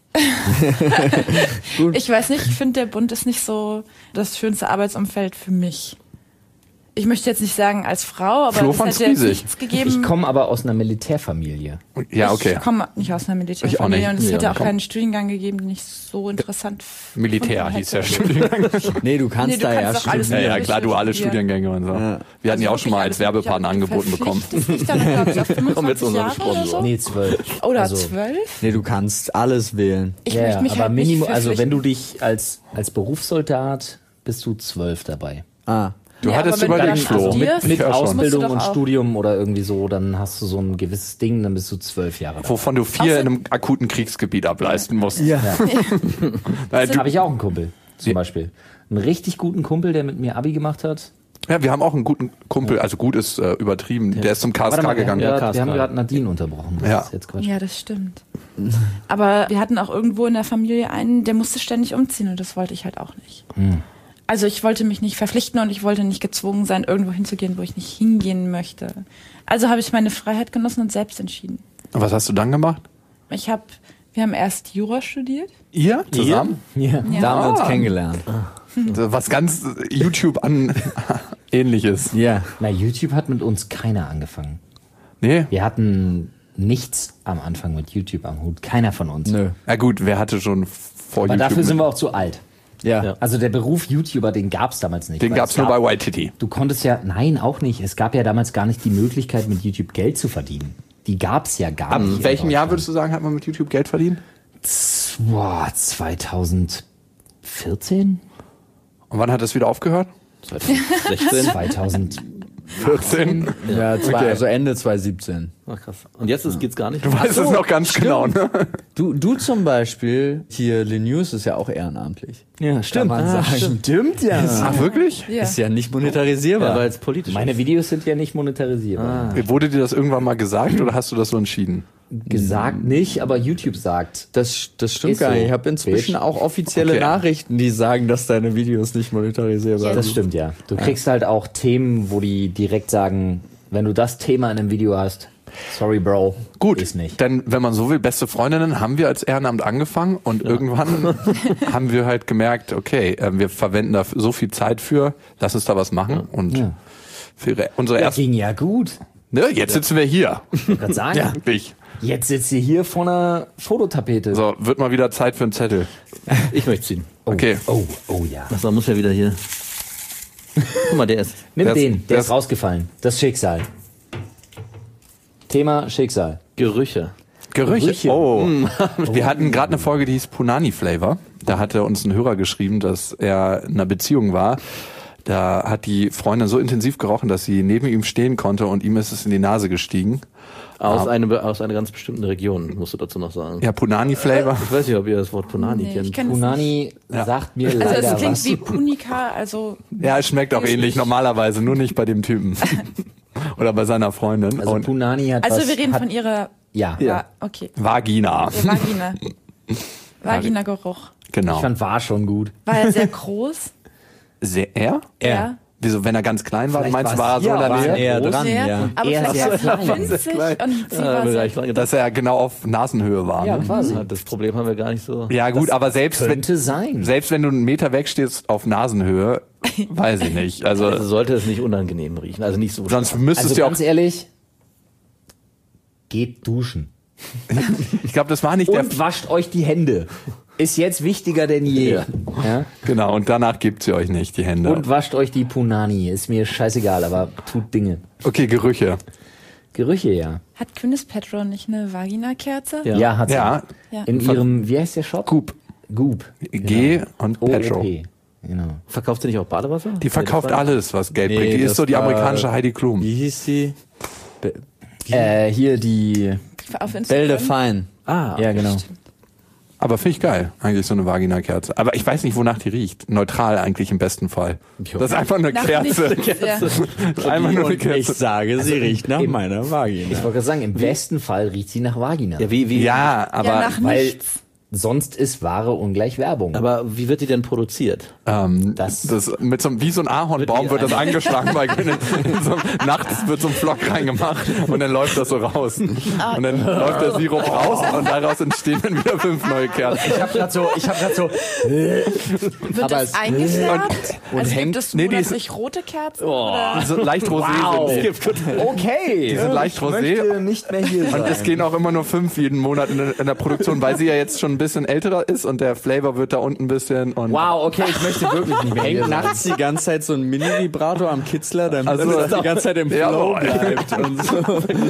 Ich weiß nicht, ich finde, der Bund ist nicht so das schönste Arbeitsumfeld für mich. Ich möchte jetzt nicht sagen als Frau, aber
Flo
es
fand's
hätte jetzt
riesig.
nichts gegeben.
Ich komme aber aus einer Militärfamilie.
Ja, okay.
Ich komme nicht aus einer
Ich auch
Militärfamilie
nicht.
und es
Ja,
hätte auch
komm.
keinen Studiengang gegeben, den ich so interessant f-
Militär
gefunden
hieß der
hätte.
Studiengang.
Nee, du kannst
Nee, du
da
kannst
ja
doch alles
studieren.
Ja, ja,
Mögliche
klar, duale
studieren.
Studiengänge und so.
Ja.
Wir hatten ja auch
Also
schon mal
wirklich
als
alles
Werbepartner
Mögliche.
angeboten bekommen.
Verpflichtet sich dann, glaube ich, auf
jetzt
fünfundzwanzig
unseren
Jahre oder
Sponsor.
so.
Nee, zwölf.
Oder
also,
zwölf?
Nee, du kannst alles wählen.
Ich
ja,
möchte mich
aber
halt nicht
Minimum, also wenn
verpflichten.
du dich als, als Berufssoldat bist du zwölf dabei.
Ah.
Du
Ja,
hattest
aber wenn du
überlegt,
dann
Flo.
studierst,
Mit
Ja, schon.
Ausbildung
Musst du
und
doch auch.
Studium oder irgendwie so, dann hast du so ein gewisses Ding, dann bist du zwölf Jahre dabei.
Wovon du vier in einem akuten Kriegsgebiet ableisten musst.
Ja.
Nein, du,
Habe ich auch einen Kumpel, zum
Ja.
Beispiel. Einen richtig guten Kumpel, der mit mir Abi gemacht hat.
ja, wir haben auch einen guten Kumpel, also gut ist äh, übertrieben, der ist zum K S
Warte
K
mal, wir haben
gegangen.
Ja,
grad-
K S K.
wir haben gerade Nadine unterbrochen. Das
Ja.
ist jetzt Quatsch.
Ja, das stimmt. Aber wir hatten auch irgendwo in der Familie einen, der musste ständig umziehen und das wollte ich halt auch nicht. Also ich wollte mich nicht verpflichten und ich wollte nicht gezwungen sein, irgendwo hinzugehen, wo ich nicht hingehen möchte. Also habe ich meine Freiheit genossen und selbst entschieden.
Und was hast du dann gemacht?
Ich habe, wir haben erst Jura studiert.
Ihr zusammen?
Ja.
Ja.
Da haben wir uns
Ah.
kennengelernt.
Also was ganz äh, YouTube an ähnliches.
Ja.
Na, YouTube hat mit uns keiner angefangen.
Nee,
Wir hatten nichts am Anfang mit YouTube am Hut. Keiner von uns.
Nö.
Na gut, wer hatte schon vor
Aber
YouTube?
dafür sind
mit-
wir auch zu alt.
Ja.
Ja.
Also der Beruf YouTuber, den gab's damals nicht.
Den
Weil
gab's
es
nur
gab-
bei White Titty.
Du konntest ja, nein, auch nicht. Es gab ja damals gar nicht die Möglichkeit, mit YouTube Geld zu verdienen. Die gab's ja gar
Ab
nicht. in
welchem Jahr
Deutschland.
würdest du sagen, hat man mit YouTube Geld verdient?
Boah, zweitausendvierzehn?
Und wann hat das wieder aufgehört?
zwanzig sechzehn.
zweitausendvierzehn?
vierzehn.
Ja, zwei,
Okay.
also Ende zwanzig siebzehn.
Ach, krass. Und jetzt ist, geht's gar nicht.
Du weißt es noch ganz genau, ne?
Du, du zum Beispiel, hier, Linus ist ja auch ehrenamtlich.
Ja, stimmt.
Kann man sagen.
Stimmt, ja.
Ach, wirklich?
Ja.
Ist ja nicht monetarisierbar.
Ja, weil es politisch
Meine
ist.
Videos sind ja nicht monetarisierbar.
Wurde dir das irgendwann mal gesagt oder hast du das so entschieden?
Gesagt nicht, aber YouTube sagt.
Das, das stimmt
Ist
gar
so.
nicht. Ich habe inzwischen
Bitch.
auch offizielle
Okay.
Nachrichten, die sagen, dass deine Videos nicht monetarisierbar
Das
sind.
stimmt, ja. Du kriegst halt auch Themen, wo die direkt sagen, wenn du das Thema in einem Video hast, sorry, Bro.
Gut,
Ist nicht.
denn wenn man so will, beste Freundinnen haben wir als Ehrenamt angefangen und irgendwann haben wir halt gemerkt, okay, äh, wir verwenden da so viel Zeit für, lass uns da was machen und
Ja.
für ihre, unsere
Das
erste,
ging ja gut.
ne, jetzt sitzen wir hier.
Ich wollte gerade sagen,
Wirklich.
jetzt sitzt ihr hier vor einer Fototapete.
So, wird mal wieder Zeit für einen Zettel.
Ich möchte ziehen.
Oh,
Okay.
Oh, oh ja.
Ach, man muss ja wieder hier. Guck mal, der ist.
Nimm
Das-
den, der
das-
ist rausgefallen. Das Schicksal. Thema Schicksal.
Gerüche.
Gerüche.
Gerüche.
Oh. Wir hatten gerade eine Folge, die hieß Punani Flavor. Da hatte uns ein Hörer geschrieben, dass er in einer Beziehung war. Da hat die Freundin so intensiv gerochen, dass sie neben ihm stehen konnte und ihm ist es in die Nase gestiegen.
Aus,
Ah.
einer, aus einer ganz bestimmten Region, musst du dazu noch sagen.
Ja, Punani Flavor.
Ich weiß nicht, ob ihr das Wort Punani
Nee, ich
kennt.
kenn das nicht.
Punani sagt mir
Also
leider
es klingt
was.
wie Punika, also
Ja, es schmeckt auch ähnlich, normalerweise, nur nicht bei dem Typen. Oder bei seiner Freundin.
Also
und
Punani hat
also
was,
wir reden
hat,
von ihrer
Ja,
ja. okay.
Vagina.
Ja, Vagina. Vagina-Geruch.
Genau.
ich fand war schon gut.
War er sehr groß?
Sehr, er?
Ja.
Wieso, wenn er ganz klein war,
Vielleicht
meinst du,
war's
war er so
hier,
in der
aber
Nähe?
Eher
groß,
dran,
Sehr,
ja.
aber
Er ist
vielleicht
sehr
war er
klein.
winzig und sie
Ja,
war
haben wir
sehr
gleich dran gedacht.
Dass er genau auf Nasenhöhe war.
Ja,
ne?
quasi.
Ja, das Problem haben wir gar nicht so.
Ja gut, aber selbst wenn,
Könnte sein.
selbst wenn du einen Meter wegstehst auf Nasenhöhe, weiß ich nicht. Also,
Also sollte es nicht unangenehm riechen. Also nicht so.
sonst müsstest
Also
du ja auch,
ganz ehrlich, geht duschen.
ich glaube, das war nicht der,
Und wascht euch die Hände. Ist jetzt wichtiger denn je.
Ja.
Ja?
genau, und danach gibt sie euch nicht, die Hände.
Und wascht euch die Punani. Ist mir scheißegal, aber tut Dinge.
Okay, Gerüche.
Gerüche, ja.
Hat Gwyneth Paltrow nicht eine Vagina-Kerze?
Ja.
Ja, hat sie.
Ja,
Ja.
In ihrem, wie heißt der Shop?
Goop.
Goop.
G und
O O
Petro.
P. Genau.
Verkauft sie nicht auch Badewasser?
Die verkauft
Nee, das war-
alles, was Geld
Nee,
bringt. Die ist
das
so die
war-
amerikanische Heidi Klum.
Wie hieß die? Be
Äh, hier die,
Auf
Belle
Instagram?
Fine.
Ah,
ja genau.
Aber finde ich geil, eigentlich so eine Vagina-Kerze. Aber ich weiß nicht, wonach die riecht. Neutral eigentlich im besten Fall. Das ist einfach eine
Nach
Kerze.
nichts, ja.
Einmal nur eine
Und ich
Kerze.
sage, sie riecht nach
im-
meiner
Ich
Vagina.
wollte gerade sagen, im besten Fall riecht sie nach Vagina.
Ja, wie, wie,
Ja, aber
ja, nach
weil
nichts.
sonst ist Ware ungleich Werbung.
aber wie wird die denn produziert?
ähm, das,
Das-
mit so einem, wie so ein Ahornbaum wird das angeschlagen bei Gwyneth. So, nachts wird so ein Flock reingemacht und dann läuft das so raus. Und dann läuft der Sirup raus und daraus entstehen dann wieder fünf neue Kerzen.
ich habe gerade so, ich habe gerade so,
Wird
aber
das
es-
eingefärbt?
und
also
hängt-
gibt es
nee, die ist-
monatlich rote Kerzen? Oder?
So leicht rosé sind die.
okay.
Die sind leicht rosé.
nicht mehr hier
Und es gehen auch immer nur fünf jeden Monat in der, in der Produktion, weil sie ja jetzt schon ein bisschen älterer ist und der Flavor wird da unten ein bisschen und
Wow, okay, ich möchte wirklich nicht mehr hier
Hängt
sein.
nachts die ganze Zeit so ein Mini-Vibrator am Kitzler, damit
Also-
es die ganze Zeit im Flow
Jawohl.
bleibt. Und so.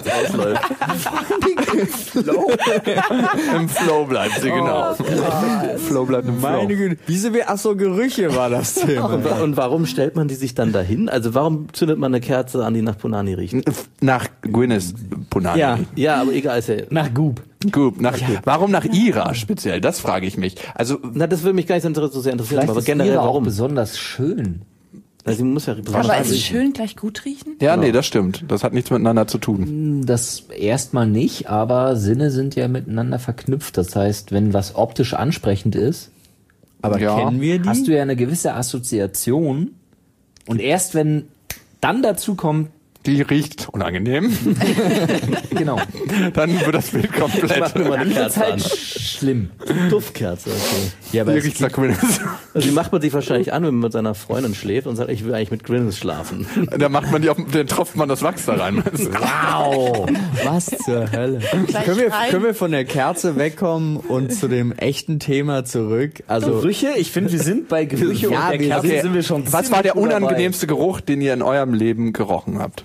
im Flow bleibt sie, genau. Flow bleibt im Flow.
Meine Güte. Wieso wir, ach so, Gerüche war das Thema.
Und, wa- und warum stellt man die sich dann dahin? Also warum zündet man eine Kerze an, die nach Punani riecht?
Nach Gwyneth Punani.
Ja.
Ja, aber egal, ist ja.
Nach Goop.
Gut, nach, warum nach ihrer speziell? Das frage ich mich. Also,
Na, das würde mich gar nicht so inter- so sehr interessieren,
Vielleicht
aber
ist
generell
ihre auch
warum?
besonders schön.
Also, sie muss ja
Aber ist schön gleich gut riechen?
ja, nee, das stimmt. Das hat nichts miteinander zu tun.
Das erstmal nicht, aber Sinne sind ja miteinander verknüpft. Das heißt, wenn was optisch ansprechend ist,
Aber
Ja.
kennen wir die?
hast du ja eine gewisse Assoziation. Und erst wenn dann dazu kommt,
Die riecht unangenehm.
Genau.
Dann wird das Bild komplett.
Mach mir mal eine
Das ist
Kerze
halt
an.
schlimm.
Duftkerze, okay.
Ja, aber
Die
es
riecht nach Gwyneth.
Also die macht man sich wahrscheinlich an, wenn man mit seiner Freundin schläft und sagt, ich will eigentlich mit Gwyneth schlafen.
Da macht man die auf, dann tropft man das Wachs da rein.
Wow, was zur Hölle.
Gleich
Können wir,
rein.
können wir von der Kerze wegkommen und zu dem echten Thema zurück? Also
Gerüche? Ich finde, wir sind bei Gerüche
Ja,
und der
wir-
Kerze
okay.
sind wir schon
Was war der
ziemlich gut dabei.
unangenehmste Geruch, den ihr in eurem Leben gerochen habt?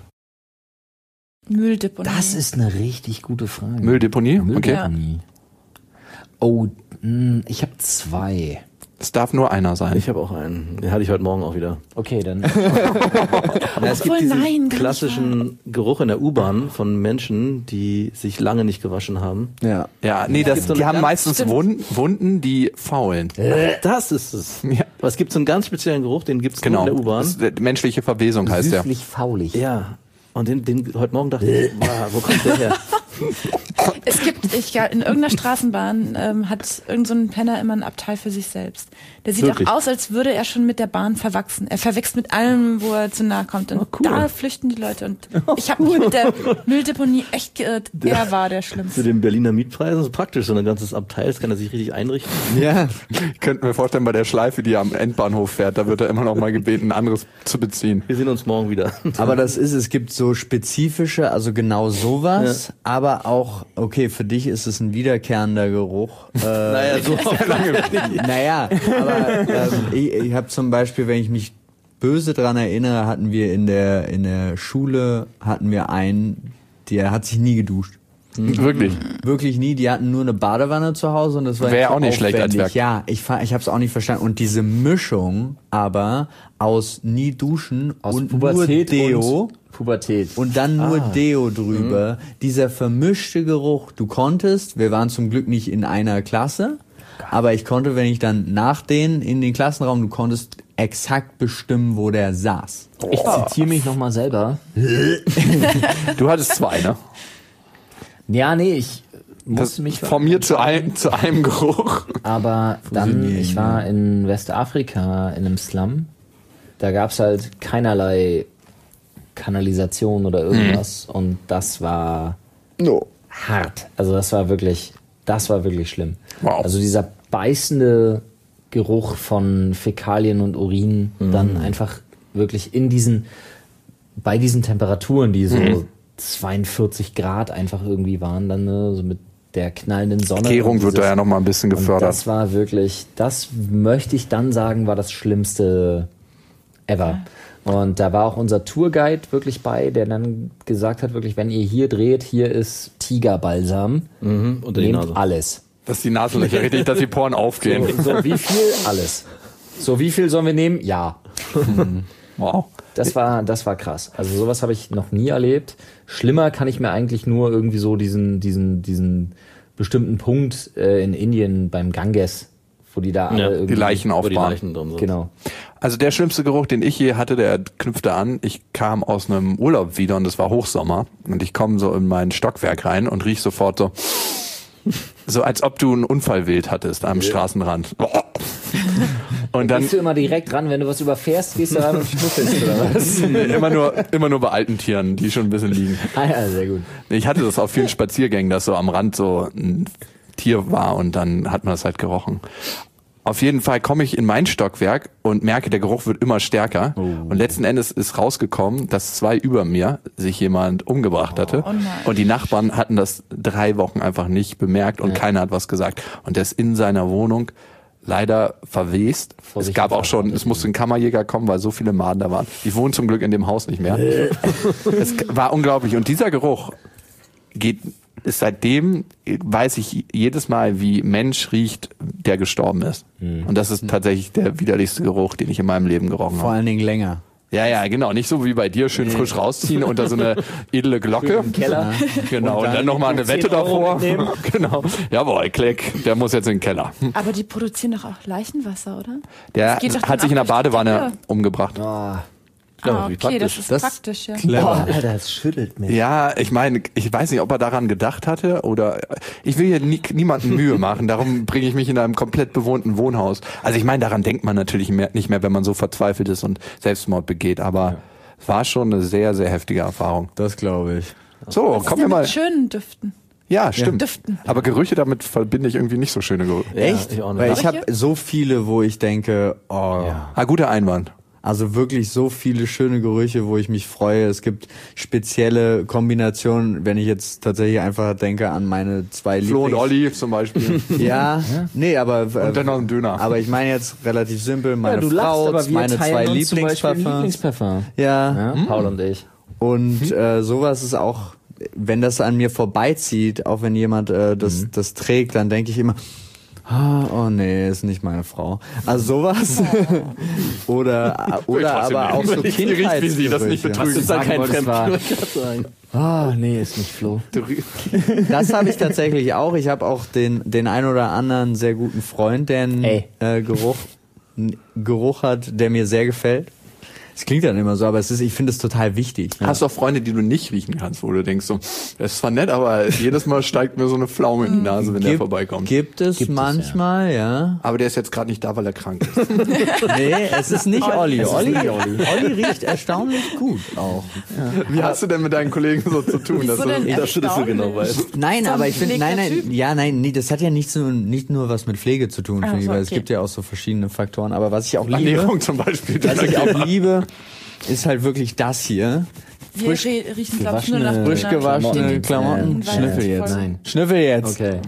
Mülldeponie.
Das ist eine richtig gute Frage.
Mülldeponie? Okay.
Mülldeponie. Oh, mh, ich habe zwei.
Es darf nur einer sein.
Ich habe auch einen. Den hatte ich heute Morgen auch wieder.
Okay, dann.
Na, es gibt
Obwohl,
diesen
nein, gar nicht
klassischen Geruch in der U-Bahn von Menschen, die sich lange nicht gewaschen haben.
ja.
Ja, nee, das,
so
die
eine
haben
ganz-
meistens
Stimmt.
Wunden, Wunden, die faulen.
Das ist es.
Ja.
Aber es gibt so einen ganz speziellen Geruch, den gibt's
Genau.
nur in der
Das
U-Bahn.
ist, äh, menschliche Verwesung heißt der.
Süßlich faulig.
Ja. Und den, den heute Morgen dachte ich, wow, wo kommt der her?
Es gibt, ich, ja, in irgendeiner Straßenbahn ähm, hat irgend so ein Penner immer ein Abteil für sich selbst. Der sieht
Wirklich?
auch aus, als würde er schon mit der Bahn verwachsen. Er verwechselt mit allem, wo er zu nahe kommt. Und
Oh, cool.
da flüchten die Leute. Und ich habe mich mit der Mülldeponie echt geirrt. Er war der
Zu
Schlimmste.
den Berliner Mietpreisen ist praktisch, so ein ganzes Abteil, das kann er sich richtig einrichten.
Ja.
Ich könnte mir vorstellen, bei der Schleife, die am Endbahnhof fährt, da wird er immer noch mal gebeten, ein anderes zu beziehen.
Wir sehen uns morgen wieder.
Aber das ist, es gibt so spezifische, also genau sowas, aber auch, okay, für dich ist es ein wiederkehrender Geruch. Äh,
Naja, so
naja, aber ähm, ich, ich habe zum Beispiel, wenn ich mich böse dran erinnere, hatten wir in der in der Schule hatten wir einen, der hat sich nie geduscht.
Wirklich.
Wirklich nie. Die hatten nur eine Badewanne zu Hause und das war
Wäre
nicht
auch nicht schlecht als
aufwendig.
Werk.
Ja, ich fa- ich habe es auch nicht verstanden. Und diese Mischung aber aus nie duschen
Aus
und
Pubertät
nur Deo.
und Pubertät.
Und dann nur Deo drüber. Dieser vermischte Geruch. Du konntest, wir waren zum Glück nicht in einer Klasse, aber ich konnte, wenn ich dann nach denen in den Klassenraum, du konntest exakt bestimmen, wo der saß.
Ich zitiere mich nochmal selber.
Du hattest zwei, ne?
Ja, nee, ich
Das,
musste mich
von mir zu einem, zu einem Geruch.
Aber dann,
Fusionieren,
ich war in Westafrika in einem Slum. Da gab's halt keinerlei Kanalisation oder irgendwas. Und das war
No.
hart. Also das war wirklich, das war wirklich schlimm.
Wow.
Also dieser beißende Geruch von Fäkalien und Urin, dann einfach wirklich in diesen, bei diesen Temperaturen, die so zweiundvierzig Grad einfach irgendwie waren, dann ne, so mit der knallenden Sonne.
Gärung
und
wird da
dieses-
ja noch mal ein bisschen
und
gefördert.
das war wirklich, das möchte ich dann sagen, war das Schlimmste ever. Und da war auch unser Tourguide wirklich bei, der dann gesagt hat, wirklich, wenn ihr hier dreht, hier ist Tigerbalsam,
Mhm, unter die
nehmt
Nase.
alles.
Dass die Nasenlöcher richtig, dass die Poren aufgehen.
So, wie viel? Alles. So, wie viel sollen wir nehmen? Ja.
Wow.
Das war, das war krass. Also sowas habe ich noch nie erlebt. Schlimmer kann ich mir eigentlich nur irgendwie so diesen, diesen, diesen bestimmten Punkt äh, in Indien beim Ganges, wo die da alle
Ja, die
irgendwie...
Die Leichen
Wo die
aufbauen.
Leichen drin sind.
Genau.
Also der schlimmste Geruch, den ich je hatte, der knüpfte an. Ich kam aus einem Urlaub wieder und es war Hochsommer und ich komme so in mein Stockwerk rein und riech sofort so, so als ob du einen Unfallwild hattest am Straßenrand. Und dann
Gehst du immer direkt ran, wenn du was überfährst, gehst du ran und schnüffelst oder was?
immer nur, immer nur bei alten Tieren, die schon ein bisschen liegen.
Ah ja, sehr gut.
Ich hatte das auf vielen Spaziergängen, dass so am Rand so ein Tier war und dann hat man das halt gerochen. Auf jeden Fall komme ich in mein Stockwerk und merke, der Geruch wird immer stärker. Und letzten Endes ist rausgekommen, dass zwei über mir sich jemand umgebracht hatte.
Oh nein.
Und die Nachbarn hatten das drei Wochen einfach nicht bemerkt und keiner hat was gesagt. Und der ist in seiner Wohnung leider verwest. Es
Vorsicht,
gab auch schon, es musste ein Kammerjäger kommen, weil so viele Maden da waren. Die wohnen zum Glück in dem Haus nicht mehr. Es war unglaublich. Und dieser Geruch geht, ist seitdem, weiß ich jedes Mal, wie Mensch riecht, der gestorben ist. Und das ist tatsächlich der widerlichste Geruch, den ich in meinem Leben gerochen
Vor
habe.
allen Dingen länger.
Ja, ja, genau. Nicht so wie bei dir, schön frisch rausziehen unter so eine edle Glocke.
Im Keller.
Genau. Und dann,
dann
nochmal eine Wette
zehn Euro
davor.
mitnehmen.
Genau. Jawohl, Klick. Der muss jetzt in den Keller.
Aber die produzieren doch auch Leichenwasser, oder?
Der
Das geht doch
hat
dann
sich in der
auch durch die
Badewanne
Decke.
umgebracht.
Ah,
Ah,
wie
okay, das
praktisch.
ist
Das-
praktisch, ja.
Clever.
Alter, das schüttelt mich.
Ja, ich meine, ich weiß nicht, ob er daran gedacht hatte oder ich will hier nie, niemanden Mühe machen, darum bringe ich mich in einem komplett bewohnten Wohnhaus. Also ich meine, daran denkt man natürlich mehr, nicht mehr, wenn man so verzweifelt ist und Selbstmord begeht, aber War schon eine sehr, sehr heftige Erfahrung.
Das glaube ich.
So,
Was ist
kommen wir
denn
mal.
mit schönen Düften?
Ja, stimmt.
Düften.
Aber Gerüche, damit verbinde ich irgendwie nicht so schöne Gerüche.
Echt?
ich auch nicht.
Weil ich
Welche?
habe so viele, wo ich denke, oh,
Ah, guter Einwand.
also wirklich so viele schöne Gerüche, wo ich mich freue. Es gibt spezielle Kombinationen, wenn ich jetzt tatsächlich einfach denke an meine zwei
Flo und
Lieblings-
Olli zum Beispiel.
Ja, nee, aber
Und dann noch ein Döner.
Aber ich meine jetzt relativ simpel, meine
Ja, du
Frau,
lachst, aber wir
meine
teilen
zwei
uns zum Beispiel
Lieblingsparfums.
Lieblingsparfum.
Ja,
Ja, Paul und ich.
und äh, sowas ist auch, wenn das an mir vorbeizieht, auch wenn jemand äh, das das trägt, dann denke ich immer, ah, oh nee, ist nicht meine Frau. Also sowas. oder oder
trotzdem
aber auch
nehmen.
so
Die riecht wie sie, das nicht
Kindheitsgerüche.
betrügen.
ist da kein
wolltest, war-
Fremdkörper. Ah, nee, ist nicht Flo.
Das habe ich tatsächlich auch. Ich habe auch den den ein oder anderen sehr guten Freund, der einen
Ey.
äh, Geruch einen Geruch hat, der mir sehr gefällt. Es klingt dann immer so, aber es ist, ich finde es total wichtig.
Hast du auch Freunde, die du nicht riechen kannst, wo du denkst so, das ist zwar nett, aber jedes Mal steigt mir so eine Pflaume in die Nase, wenn der
Gibt-
vorbeikommt.
Gibt es
Gibt es,
manchmal, ja.
Aber der ist jetzt gerade nicht da, weil er krank ist.
Nee, es ist nicht Olli.
Es ist
Olli,
nicht Olli.
Olli riecht erstaunlich gut auch.
Wie hast du denn mit deinen Kollegen so zu tun?
Wieso
Dass
denn
du,
dass du das so genau weißt.
Nein,
So ein
aber ich finde, nein,
gepflegter
nein,
Typ.
ja, nein, nee, das hat ja nicht, so, nicht nur was mit Pflege zu tun,
Ach
finde ich,
so,
weil es
okay.
gibt ja auch so verschiedene Faktoren. Aber was ich auch liebe,
Ernährung zum Beispiel.
was ich auch liebe, ist halt wirklich das hier.
Wir
Frisch-
re- riechen, glaube ich, nur nach
gewaschene-
Frisch
nach
gewaschene
den-
Klamotten.
den-
Schnüffel
den-
jetzt.
Nein.
Schnüffel jetzt.
Okay.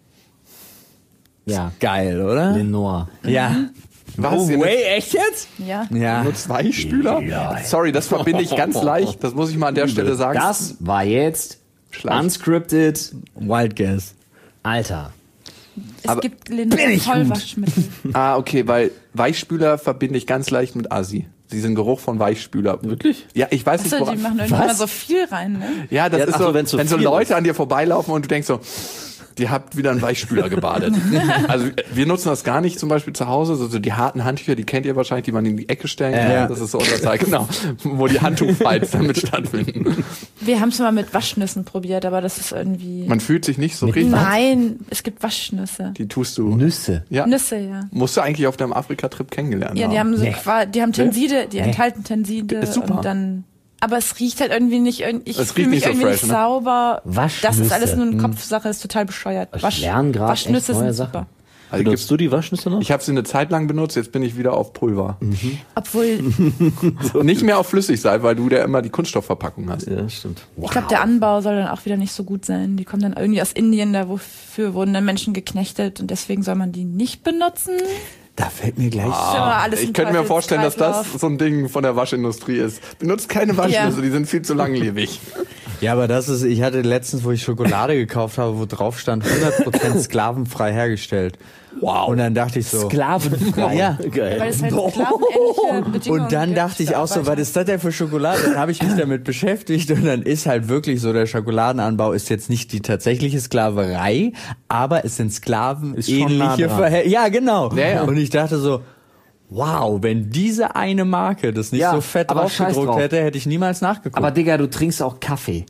Ja.
Geil, oder?
Lenore.
Ja.
Was?
Oh,
Ihr
wait, echt jetzt?
Ja.
Ja.
nutzt Weichspüler? Sorry, das verbinde ich ganz leicht. Das muss ich mal an der Stelle sagen.
Das war jetzt
Schleich.
unscripted.
Wild Guess.
Alter.
Es
Aber-
gibt Lenore Vollwaschmittel.
Ah, okay, weil Weichspüler verbinde ich ganz leicht mit Assi. Diesen Geruch von Weichspüler.
Wirklich?
Ja, ich weiß
Achso,
nicht,
die
woran.
machen irgendwie immer so viel rein, ne?
Ja, das
Ja,
ist
ach
so,
so, wenn's so
wenn so
viel
Leute
ist.
an dir vorbeilaufen und du denkst so, die habt wieder einen Weichspüler gebadet. Also wir nutzen das gar nicht zum Beispiel zu Hause, so, so die harten Handtücher, die kennt ihr wahrscheinlich, die man in die Ecke stellen kann.
Ja.
Das ist so unser Teil, genau, wo die Handtuchfights damit stattfinden.
Wir haben es mal mit Waschnüssen probiert, aber das ist irgendwie...
Man fühlt sich nicht so richtig.
Nein, es gibt Waschnüsse.
Die tust du.
Nüsse.
Ja.
Nüsse, ja.
Musst du eigentlich auf deinem Afrika-Trip kennengelernt
Ja, die haben so
Nee.
qua- die haben Tenside, die enthalten Tenside
Ist super.
und dann. Aber es riecht halt irgendwie nicht, irg- ich
Es
fühle
riecht
mich
nicht so
irgendwie
fresh,
nicht
ne?
sauber.
Waschnüsse.
Das ist alles nur eine Kopfsache, ist total bescheuert.
Ich lerne grad echt
Waschnüsse
neue
sind
Sachen.
super.
Also
Benutzt du die Waschnüsse noch?
ich habe sie eine Zeit lang benutzt, jetzt bin ich wieder auf Pulver.
Obwohl,
Nicht mehr auf Flüssigseif, weil du da immer die Kunststoffverpackung hast.
Ja, stimmt.
ich glaube, der Anbau soll dann auch wieder nicht so gut sein. Die kommen dann irgendwie aus Indien, da wofür wurden dann Menschen geknechtet und deswegen soll man die nicht benutzen.
Da fällt mir gleich.
Das ist immer alles
Ich
ein
könnte mir vorstellen, dass das
Teufelskreislauf.
so ein Ding von der Waschindustrie ist. Benutzt keine Waschnüsse,
Ja.
die sind viel zu langlebig.
Ja, aber das ist, ich hatte letztens, wo ich Schokolade gekauft habe, wo drauf stand, hundert Prozent sklavenfrei hergestellt. Wow. Und dann dachte ich so.
Sklavenfrei.
Ja.
Geil.
Weil es halt sklavenähnliche Bedingungen
Und dann
gibt
dachte ich
für
auch so,
Arbeiter.
was ist das denn für Schokolade? Dann habe ich mich damit beschäftigt und dann ist halt wirklich so, der Schokoladenanbau ist jetzt nicht die tatsächliche Sklaverei, aber es sind
Ist schon nah
sklavenähnliche
dran.
Verhältnisse. Ja, genau.
Ja, ja.
Und ich dachte so, wow, wenn diese eine Marke das nicht
Ja,
so fett
aber scheiß
draufgedruckt
drauf.
hätte, hätte ich niemals nachgeguckt.
Aber Digga, du trinkst auch Kaffee.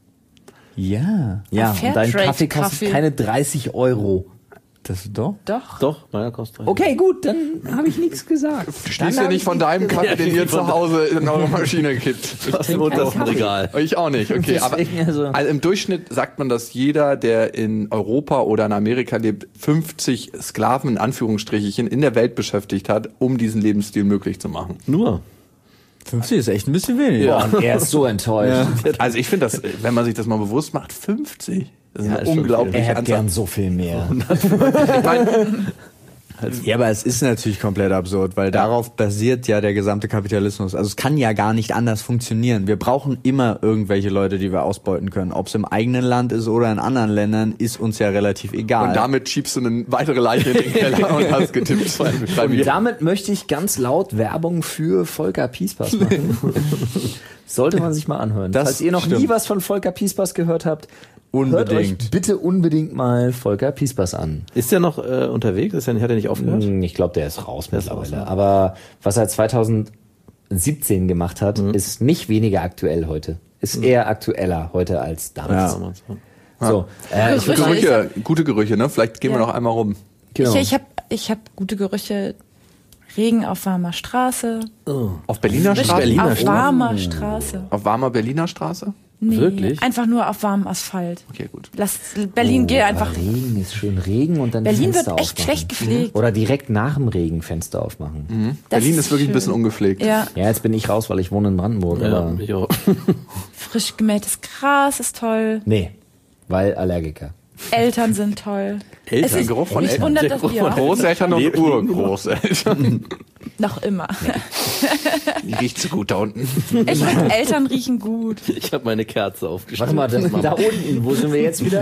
ja,
Ja, und dein
Fairtrade
Kaffee kostet
Kaffee.
keine dreißig Euro.
das doch.
Doch.
Doch, meiner kostet.
Okay, gut, dann habe ich nichts gesagt.
Du stehst ja nicht von deinem Kaffee, den ihr zu Hause in eure Maschine kippt.
Was im untersten Regal.
Ich auch nicht, okay. Aber
Deswegen also-
also im Durchschnitt sagt man, dass jeder, der in Europa oder in Amerika lebt, fünfzig Sklaven in Anführungsstrichen in der Welt beschäftigt hat, um diesen Lebensstil möglich zu machen.
Nur.
fünfzig ist echt ein bisschen wenig.
Boah, und er ist so enttäuscht.
Also ich finde das, wenn man sich das mal bewusst macht, fünfzig. Das ist
Ja,
eine
ist schon
unglaubliche
Er hätte
Anzahl.
gern so viel mehr.
Ich meine,
Ja, aber es ist natürlich komplett absurd, weil darauf basiert ja der gesamte Kapitalismus. Also es kann ja gar nicht anders funktionieren. Wir brauchen immer irgendwelche Leute, die wir ausbeuten können. Ob es im eigenen Land ist oder in anderen Ländern, ist uns ja relativ egal.
und damit schiebst du eine weitere Leiche in den Keller und hast getippt bei, bei
Und
mir.
damit möchte ich ganz laut Werbung für Volker Piespaß machen. Sollte man sich mal anhören.
Das
Falls ihr noch
stimmt.
nie was von Volker Piespaß gehört habt, hört euch
Unbedingt.
bitte unbedingt mal Volker Piespaß an.
Ist der noch äh, unterwegs? Ist der, hat er nicht aufgehört?
Hm, Ich glaube, der ist raus
Der ist
mittlerweile.
raus, ja.
Aber was er zweitausendsiebzehn gemacht hat, ist nicht weniger aktuell heute. Ist eher aktueller heute als damals.
Damals, ja.
So, äh, ich
Gerüche.
Gerüche, gute Gerüche, ne? Vielleicht gehen wir
Ja.
noch einmal rum.
genau.
Ich, ich habe ich hab gute Gerüche. Regen auf warmer Straße.
Auf Berliner
Frisch
Straße?
Berliner
auf warmer Straße.
Auf warmer Berliner Straße?
Nee,
Wirklich?
einfach nur auf warmem Asphalt.
Okay, gut.
Lass Berlin geht einfach.
Regen ist schön. Regen und dann die
Berlin
Fenster
wird echt
aufmachen.
schlecht gepflegt.
Oder direkt nach dem Regen Fenster aufmachen.
Das
Berlin ist wirklich
schön.
ein bisschen ungepflegt.
Ja,
Ja, jetzt bin ich raus, weil ich wohne in Brandenburg.
Ja,
aber
ich auch.
frisch gemähtes Gras ist toll.
nee, weil Allergiker.
Eltern sind toll.
Eltern,
Es ist-
Geruch von
mich
Eltern.
wundert das ja.
Großeltern und Urgroßeltern.
Noch immer.
Die riecht so gut da unten.
Ich finde, Eltern riechen gut.
Ich habe meine Kerze aufgestellt.
Warte mal, das, da unten, wo sind wir jetzt wieder?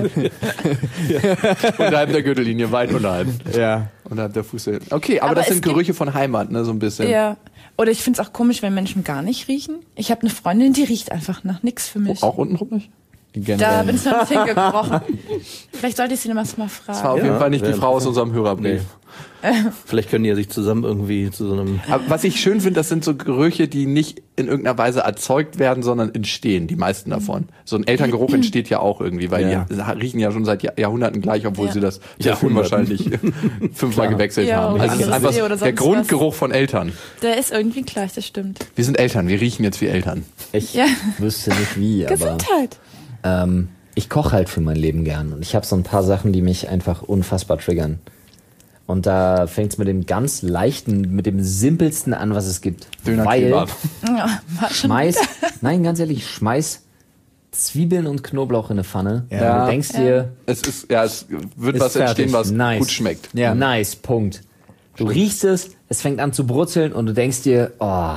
Unterhalb der Gürtellinie, weit unterhalb.
Ja.
Unterhalb der Fuße. Okay, aber,
Aber
das
es
sind
gibt-
Gerüche von Heimat, ne, so ein bisschen.
Ja. Oder ich finde es auch komisch, wenn Menschen gar nicht riechen. Ich habe eine Freundin, die riecht einfach nach nichts für mich.
Auch untenrum nicht?
Da bin ich noch nicht hingekrochen. Vielleicht sollte ich sie noch mal
Das war
fragen.
auf jeden Fall nicht die
wäre
Frau aus unserem Hörerbrief.
Vielleicht können die ja sich zusammen irgendwie zu so einem...
Aber was ich schön finde, das sind so Gerüche, die nicht in irgendeiner Weise erzeugt werden, sondern entstehen, die meisten davon. So ein Elterngeruch entsteht ja auch irgendwie, weil
Ja.
die riechen ja schon seit Jahr- Jahrhunderten gleich, obwohl
Ja.
sie das Parfüm wahrscheinlich fünfmal gewechselt
Ja,
haben.
oder
Also es ist
andere
einfach
See oder
der
sonst
Grundgeruch von Eltern.
Der ist irgendwie gleich, das stimmt.
Wir sind Eltern, wir riechen jetzt wie Eltern.
Ich
Ja.
wüsste nicht wie, aber
Gesundheit.
ähm, ich koche halt für mein Leben gern. Und ich habe so ein paar Sachen, die mich einfach unfassbar triggern. Und da fängt es mit dem ganz leichten, mit dem simpelsten an, was es gibt.
Döner
Weil
Kebab.
Ja, war schon
schmeiß, nein, ganz ehrlich, schmeiß Zwiebeln und Knoblauch in eine Pfanne.
Ja.
Und du denkst dir,
Es ist, ja, es wird
Ist
was entstehen,
fertig.
was
Nice.
gut schmeckt.
Ja.
nice, Punkt. Du riechst es, es fängt an zu brutzeln und du denkst dir, oh,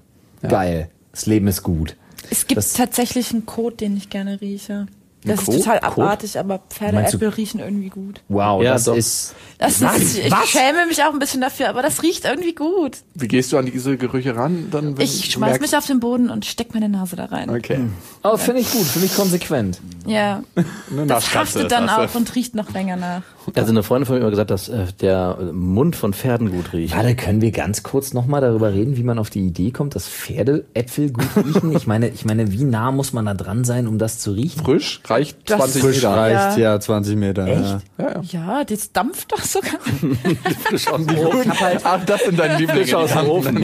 geil, das Leben ist gut.
Es gibt
Das-
tatsächlich einen Kot, den ich gerne rieche. Das
Kot?
ist total
Kot?
abartig, aber Pferdeäpfel riechen irgendwie gut.
Wow,
Ja,
das
doch.
ist...
Das ist, ich schäme mich auch ein bisschen dafür, aber das riecht irgendwie gut.
Wie gehst du an diese Gerüche ran? Dann, wenn
Ich
du
schmeiß
merkst-
mich auf den Boden und steck meine Nase da rein.
Okay.
Oh, finde ich gut, finde ich konsequent.
Ja.
Eine
Das
Naschkatze
haftet
ist
dann
das.
auch und riecht noch länger nach.
Also eine Freundin von mir hat immer gesagt, dass äh, der Mund von Pferden gut riecht.
Warte, können wir ganz kurz nochmal darüber reden, wie man auf die Idee kommt, dass Pferdeäpfel gut riechen? Ich meine, ich meine, wie nah muss man da dran sein, um das zu riechen?
Frisch reicht
Das-
zwanzig
Frisch
Meter.
reicht ja zwanzig Meter.
Echt?
Ja.
Ja, ja.
Ja, das dampft doch sogar.
Ich hab halt, ach, das sind deine Lieblinge.
aus dem Ofen.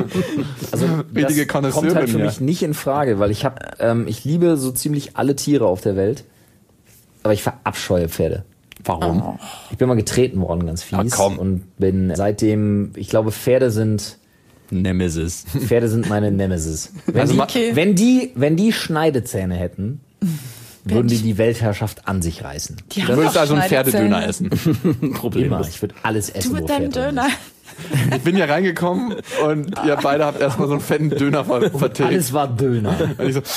Also
Richtige
das kommt
Konnoisseurin,
halt für
ja.
mich nicht in Frage, weil ich habe, ähm, ich liebe so ziemlich alle Tiere auf der Welt, aber ich verabscheue Pferde.
Warum?
Ich bin mal getreten worden, ganz fies.
Ah, komm.
Und bin seitdem, ich glaube, Pferde sind,
Nemesis.
Pferde sind meine Nemesis. Wenn,
Also
die,
ma-
Okay.
wenn die, wenn die Schneidezähne hätten, würden die die Weltherrschaft an sich reißen.
Die
Du
haben
würdest
doch
also einen Pferdedöner
Schneidezähne.
essen.
Problem.
Immer. Ich würde alles essen.
Du mit
wo
deinem
Pferd drin
Döner.
ist.
Ich bin ja reingekommen und ihr beide habt erstmal so einen fetten Döner ver vertilgt.
Alles war Döner.
Und ich so,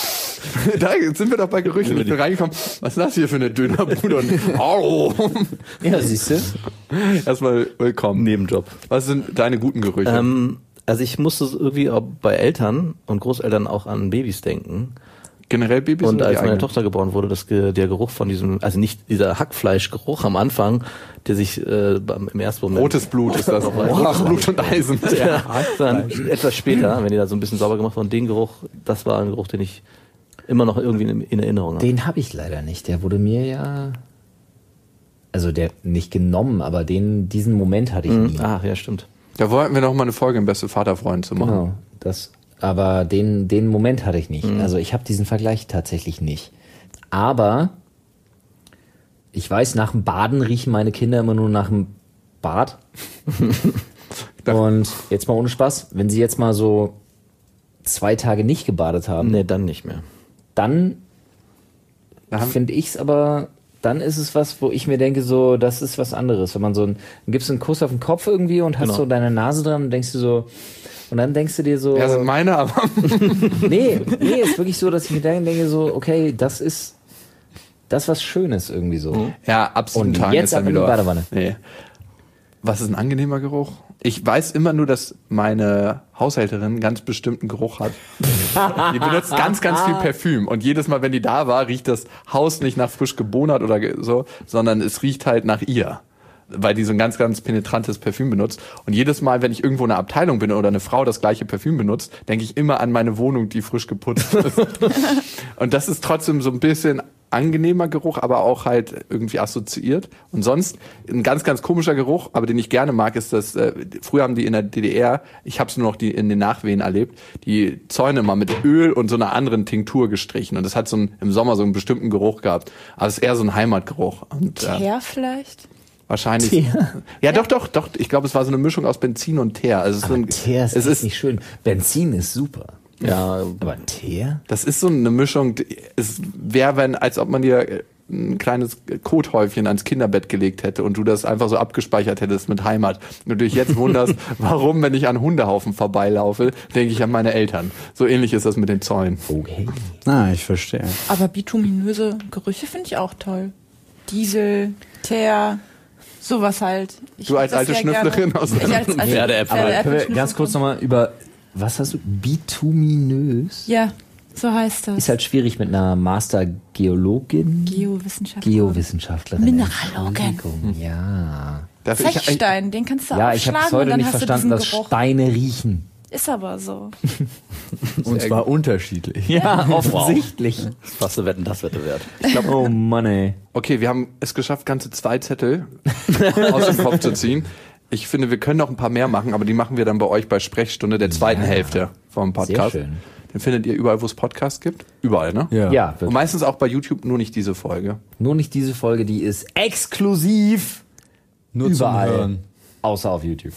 da sind wir doch bei Gerüchen. Ich bin reingekommen, was ist das hier für eine Dönerbude? Und hallo.
Ja, siehst du?
Erstmal willkommen.
Nebenjob.
Was sind deine guten Gerüche?
Ähm, also ich musste irgendwie auch bei Eltern und Großeltern auch an Babys denken.
Generell Babys
Und
oder die
als meine
eigenen?
Tochter geboren wurde, das, Ge- der Geruch von diesem, also nicht dieser Hackfleischgeruch am Anfang, der sich äh, beim- im ersten Moment...
Rotes Blut ist das. Rotes Blut und Eisen.
Ja, sondern etwas später, wenn die da so ein bisschen sauber gemacht wurden, den Geruch, das war ein Geruch, den ich immer noch irgendwie in, in Erinnerung habe.
Den habe ich leider nicht. Der wurde mir ja, also der nicht genommen, aber den, diesen Moment hatte ich nie.
Ah, ja, stimmt.
Da wollten wir noch mal eine Folge im Beste Vaterfreund zu machen.
Genau, das, aber den, den Moment hatte ich nicht. Also ich habe diesen Vergleich tatsächlich nicht. Aber ich weiß, nach dem Baden riechen meine Kinder immer nur nach dem Bad. Und jetzt mal ohne Spaß, wenn sie jetzt mal so zwei Tage nicht gebadet haben,
Nee, dann nicht mehr.
dann
Da haben-
finde ich es aber, dann ist es was, wo ich mir denke, so, das ist was anderes. Wenn man so ein, dann gibst du einen Kuss auf den Kopf irgendwie und hast
Genau.
so deine Nase dran und denkst du so, und dann denkst du dir so,
Ja, sind meine, aber
nee, nee, ist wirklich so, dass ich mir dann denke so, okay, das ist, das ist was Schönes irgendwie so.
ja, ab sieben
Und
Tagen
jetzt
ist dann
ab in die
wieder.
Badewanne.
Nee. Was ist ein angenehmer Geruch? Ich weiß immer nur, dass meine Haushälterin einen ganz bestimmten Geruch hat. Die benutzt ganz, ganz viel Parfüm. Und jedes Mal, wenn die da war, riecht das Haus nicht nach frisch gebonert oder ge- so, sondern es riecht halt nach ihr. Weil die so ein ganz, ganz penetrantes Parfüm benutzt. Und jedes Mal, wenn ich irgendwo in einer Abteilung bin oder eine Frau das gleiche Parfüm benutzt, denke ich immer an meine Wohnung, die frisch geputzt ist. Und das ist trotzdem so ein bisschen angenehmer Geruch, aber auch halt irgendwie assoziiert. Und sonst ein ganz, ganz komischer Geruch, aber den ich gerne mag, ist das, äh, früher haben die in der D D R, ich habe es nur noch die in den Nachwehen erlebt, die Zäune mal mit Öl und so einer anderen Tinktur gestrichen. Und das hat so ein, im Sommer so einen bestimmten Geruch gehabt. Aber es ist eher so ein Heimatgeruch. Und, äh,
Teer vielleicht?
Wahrscheinlich.
Teer?
Ja, doch, doch, doch. Ich glaube, es war so eine Mischung aus Benzin und Teer. Also es ist so
Aber
ein,
Teer ist,
es ist
nicht schön. Benzin ist super.
Ja,
Aber Teer?
Das ist so eine Mischung. Es wäre, wenn, als ob man dir ein kleines Kothäufchen ans Kinderbett gelegt hätte und du das einfach so abgespeichert hättest mit Heimat. Und du dich jetzt wunderst, warum, wenn ich an Hundehaufen vorbeilaufe, denke ich an meine Eltern. So ähnlich ist das mit den Zäunen.
Okay.
Ah, ich verstehe.
Aber bituminöse Gerüche finde ich auch toll. Diesel, Teer, sowas halt. Ich
Du als
mag das
alte
sehr
Schnüfflerin
gerne.
aus
Ich als alte
Pferdeäpfel.
Aber können wir
Pferdeäpfel-
ganz kurz nochmal über, was hast du? Bituminös?
Ja, so heißt das.
Ist halt schwierig mit einer Master-Geologin.
Geowissenschaftler.
Geowissenschaftlerin.
Mineralogin.
Entschuldigung, Ja.
Das ich,
Zechstein, den kannst du
Ja, ich
aufschlagen
habe bis
und
heute
dann
nicht
hast
verstanden,
du
dass
diesen Geruch.
Steine riechen.
Ist aber so.
Und zwar unterschiedlich.
Ja, offensichtlich.
fast so Wetten, das Wette wert.
Oh Mann, ey.
okay, wir haben es geschafft, ganze zwei Zettel aus dem Kopf zu ziehen. Ich finde, wir können noch ein paar mehr machen, aber die machen wir dann bei euch bei Sprechstunde der zweiten
Ja.
Hälfte vom Podcast.
Sehr schön.
Den findet ihr überall, wo es Podcasts gibt. Überall, ne?
Ja.
Ja,
Und
wirklich.
meistens auch bei YouTube, nur nicht diese Folge.
Nur nicht diese Folge, die ist exklusiv
Nur zum
überall.
Hören.
Außer auf YouTube.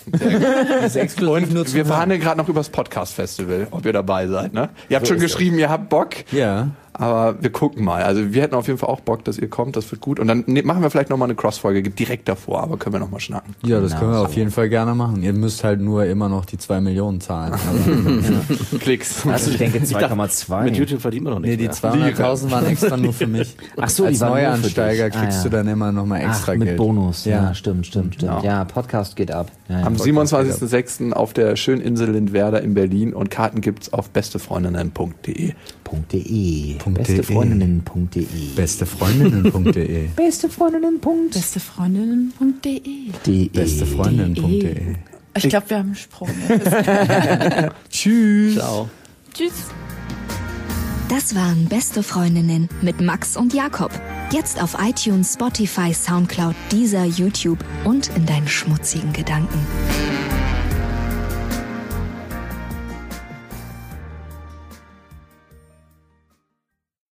Und wir verhandeln gerade noch über das Podcast-Festival, ob ihr dabei seid, ne? Ihr habt
So
schon
ist
geschrieben, ihr habt Bock.
Ja.
Aber wir gucken mal. Also wir hätten auf jeden Fall auch Bock, dass ihr kommt. Das wird gut. Und dann ne, machen wir vielleicht nochmal eine Cross-Folge direkt davor. Aber können wir nochmal schnacken.
Ja, das
Genau
können wir
so.
auf jeden Fall gerne machen. Ihr müsst halt nur immer noch die zwei Millionen zahlen. Aber
Klicks.
Also ich denke zwei Komma zwei.
Mit YouTube verdient man doch
nee,
nichts
die
mehr.
zweihunderttausend waren extra nur für mich.
Ach so, die
Als
waren nur für
Neuansteiger
dich. Ah,
kriegst
ja.
du dann immer nochmal extra
Ach, mit
Geld.
Bonus. Ja,
Ja.
stimmt, stimmt, stimmt.
Genau.
Ja, Podcast geht ab. Ja, ja.
Am siebenundzwanzigsten sechsten auf der schönen Insel Lindwerder in Berlin. Und Karten gibt's auf bestefreundinnen punkt de.
.de.
Punkt
Bestefreundinnen.de.
Bestefreundinnen.de.
Bestefreundinnen.de.
Bestefreundinnen.de.
Bestefreundinnen.de.
Ich glaube, wir haben einen Sprung.
Tschüss.
Ciao.
Tschüss.
Das waren Beste Freundinnen mit Max und Jakob. Jetzt auf iTunes, Spotify, Soundcloud, Deezer, YouTube und in deinen schmutzigen Gedanken.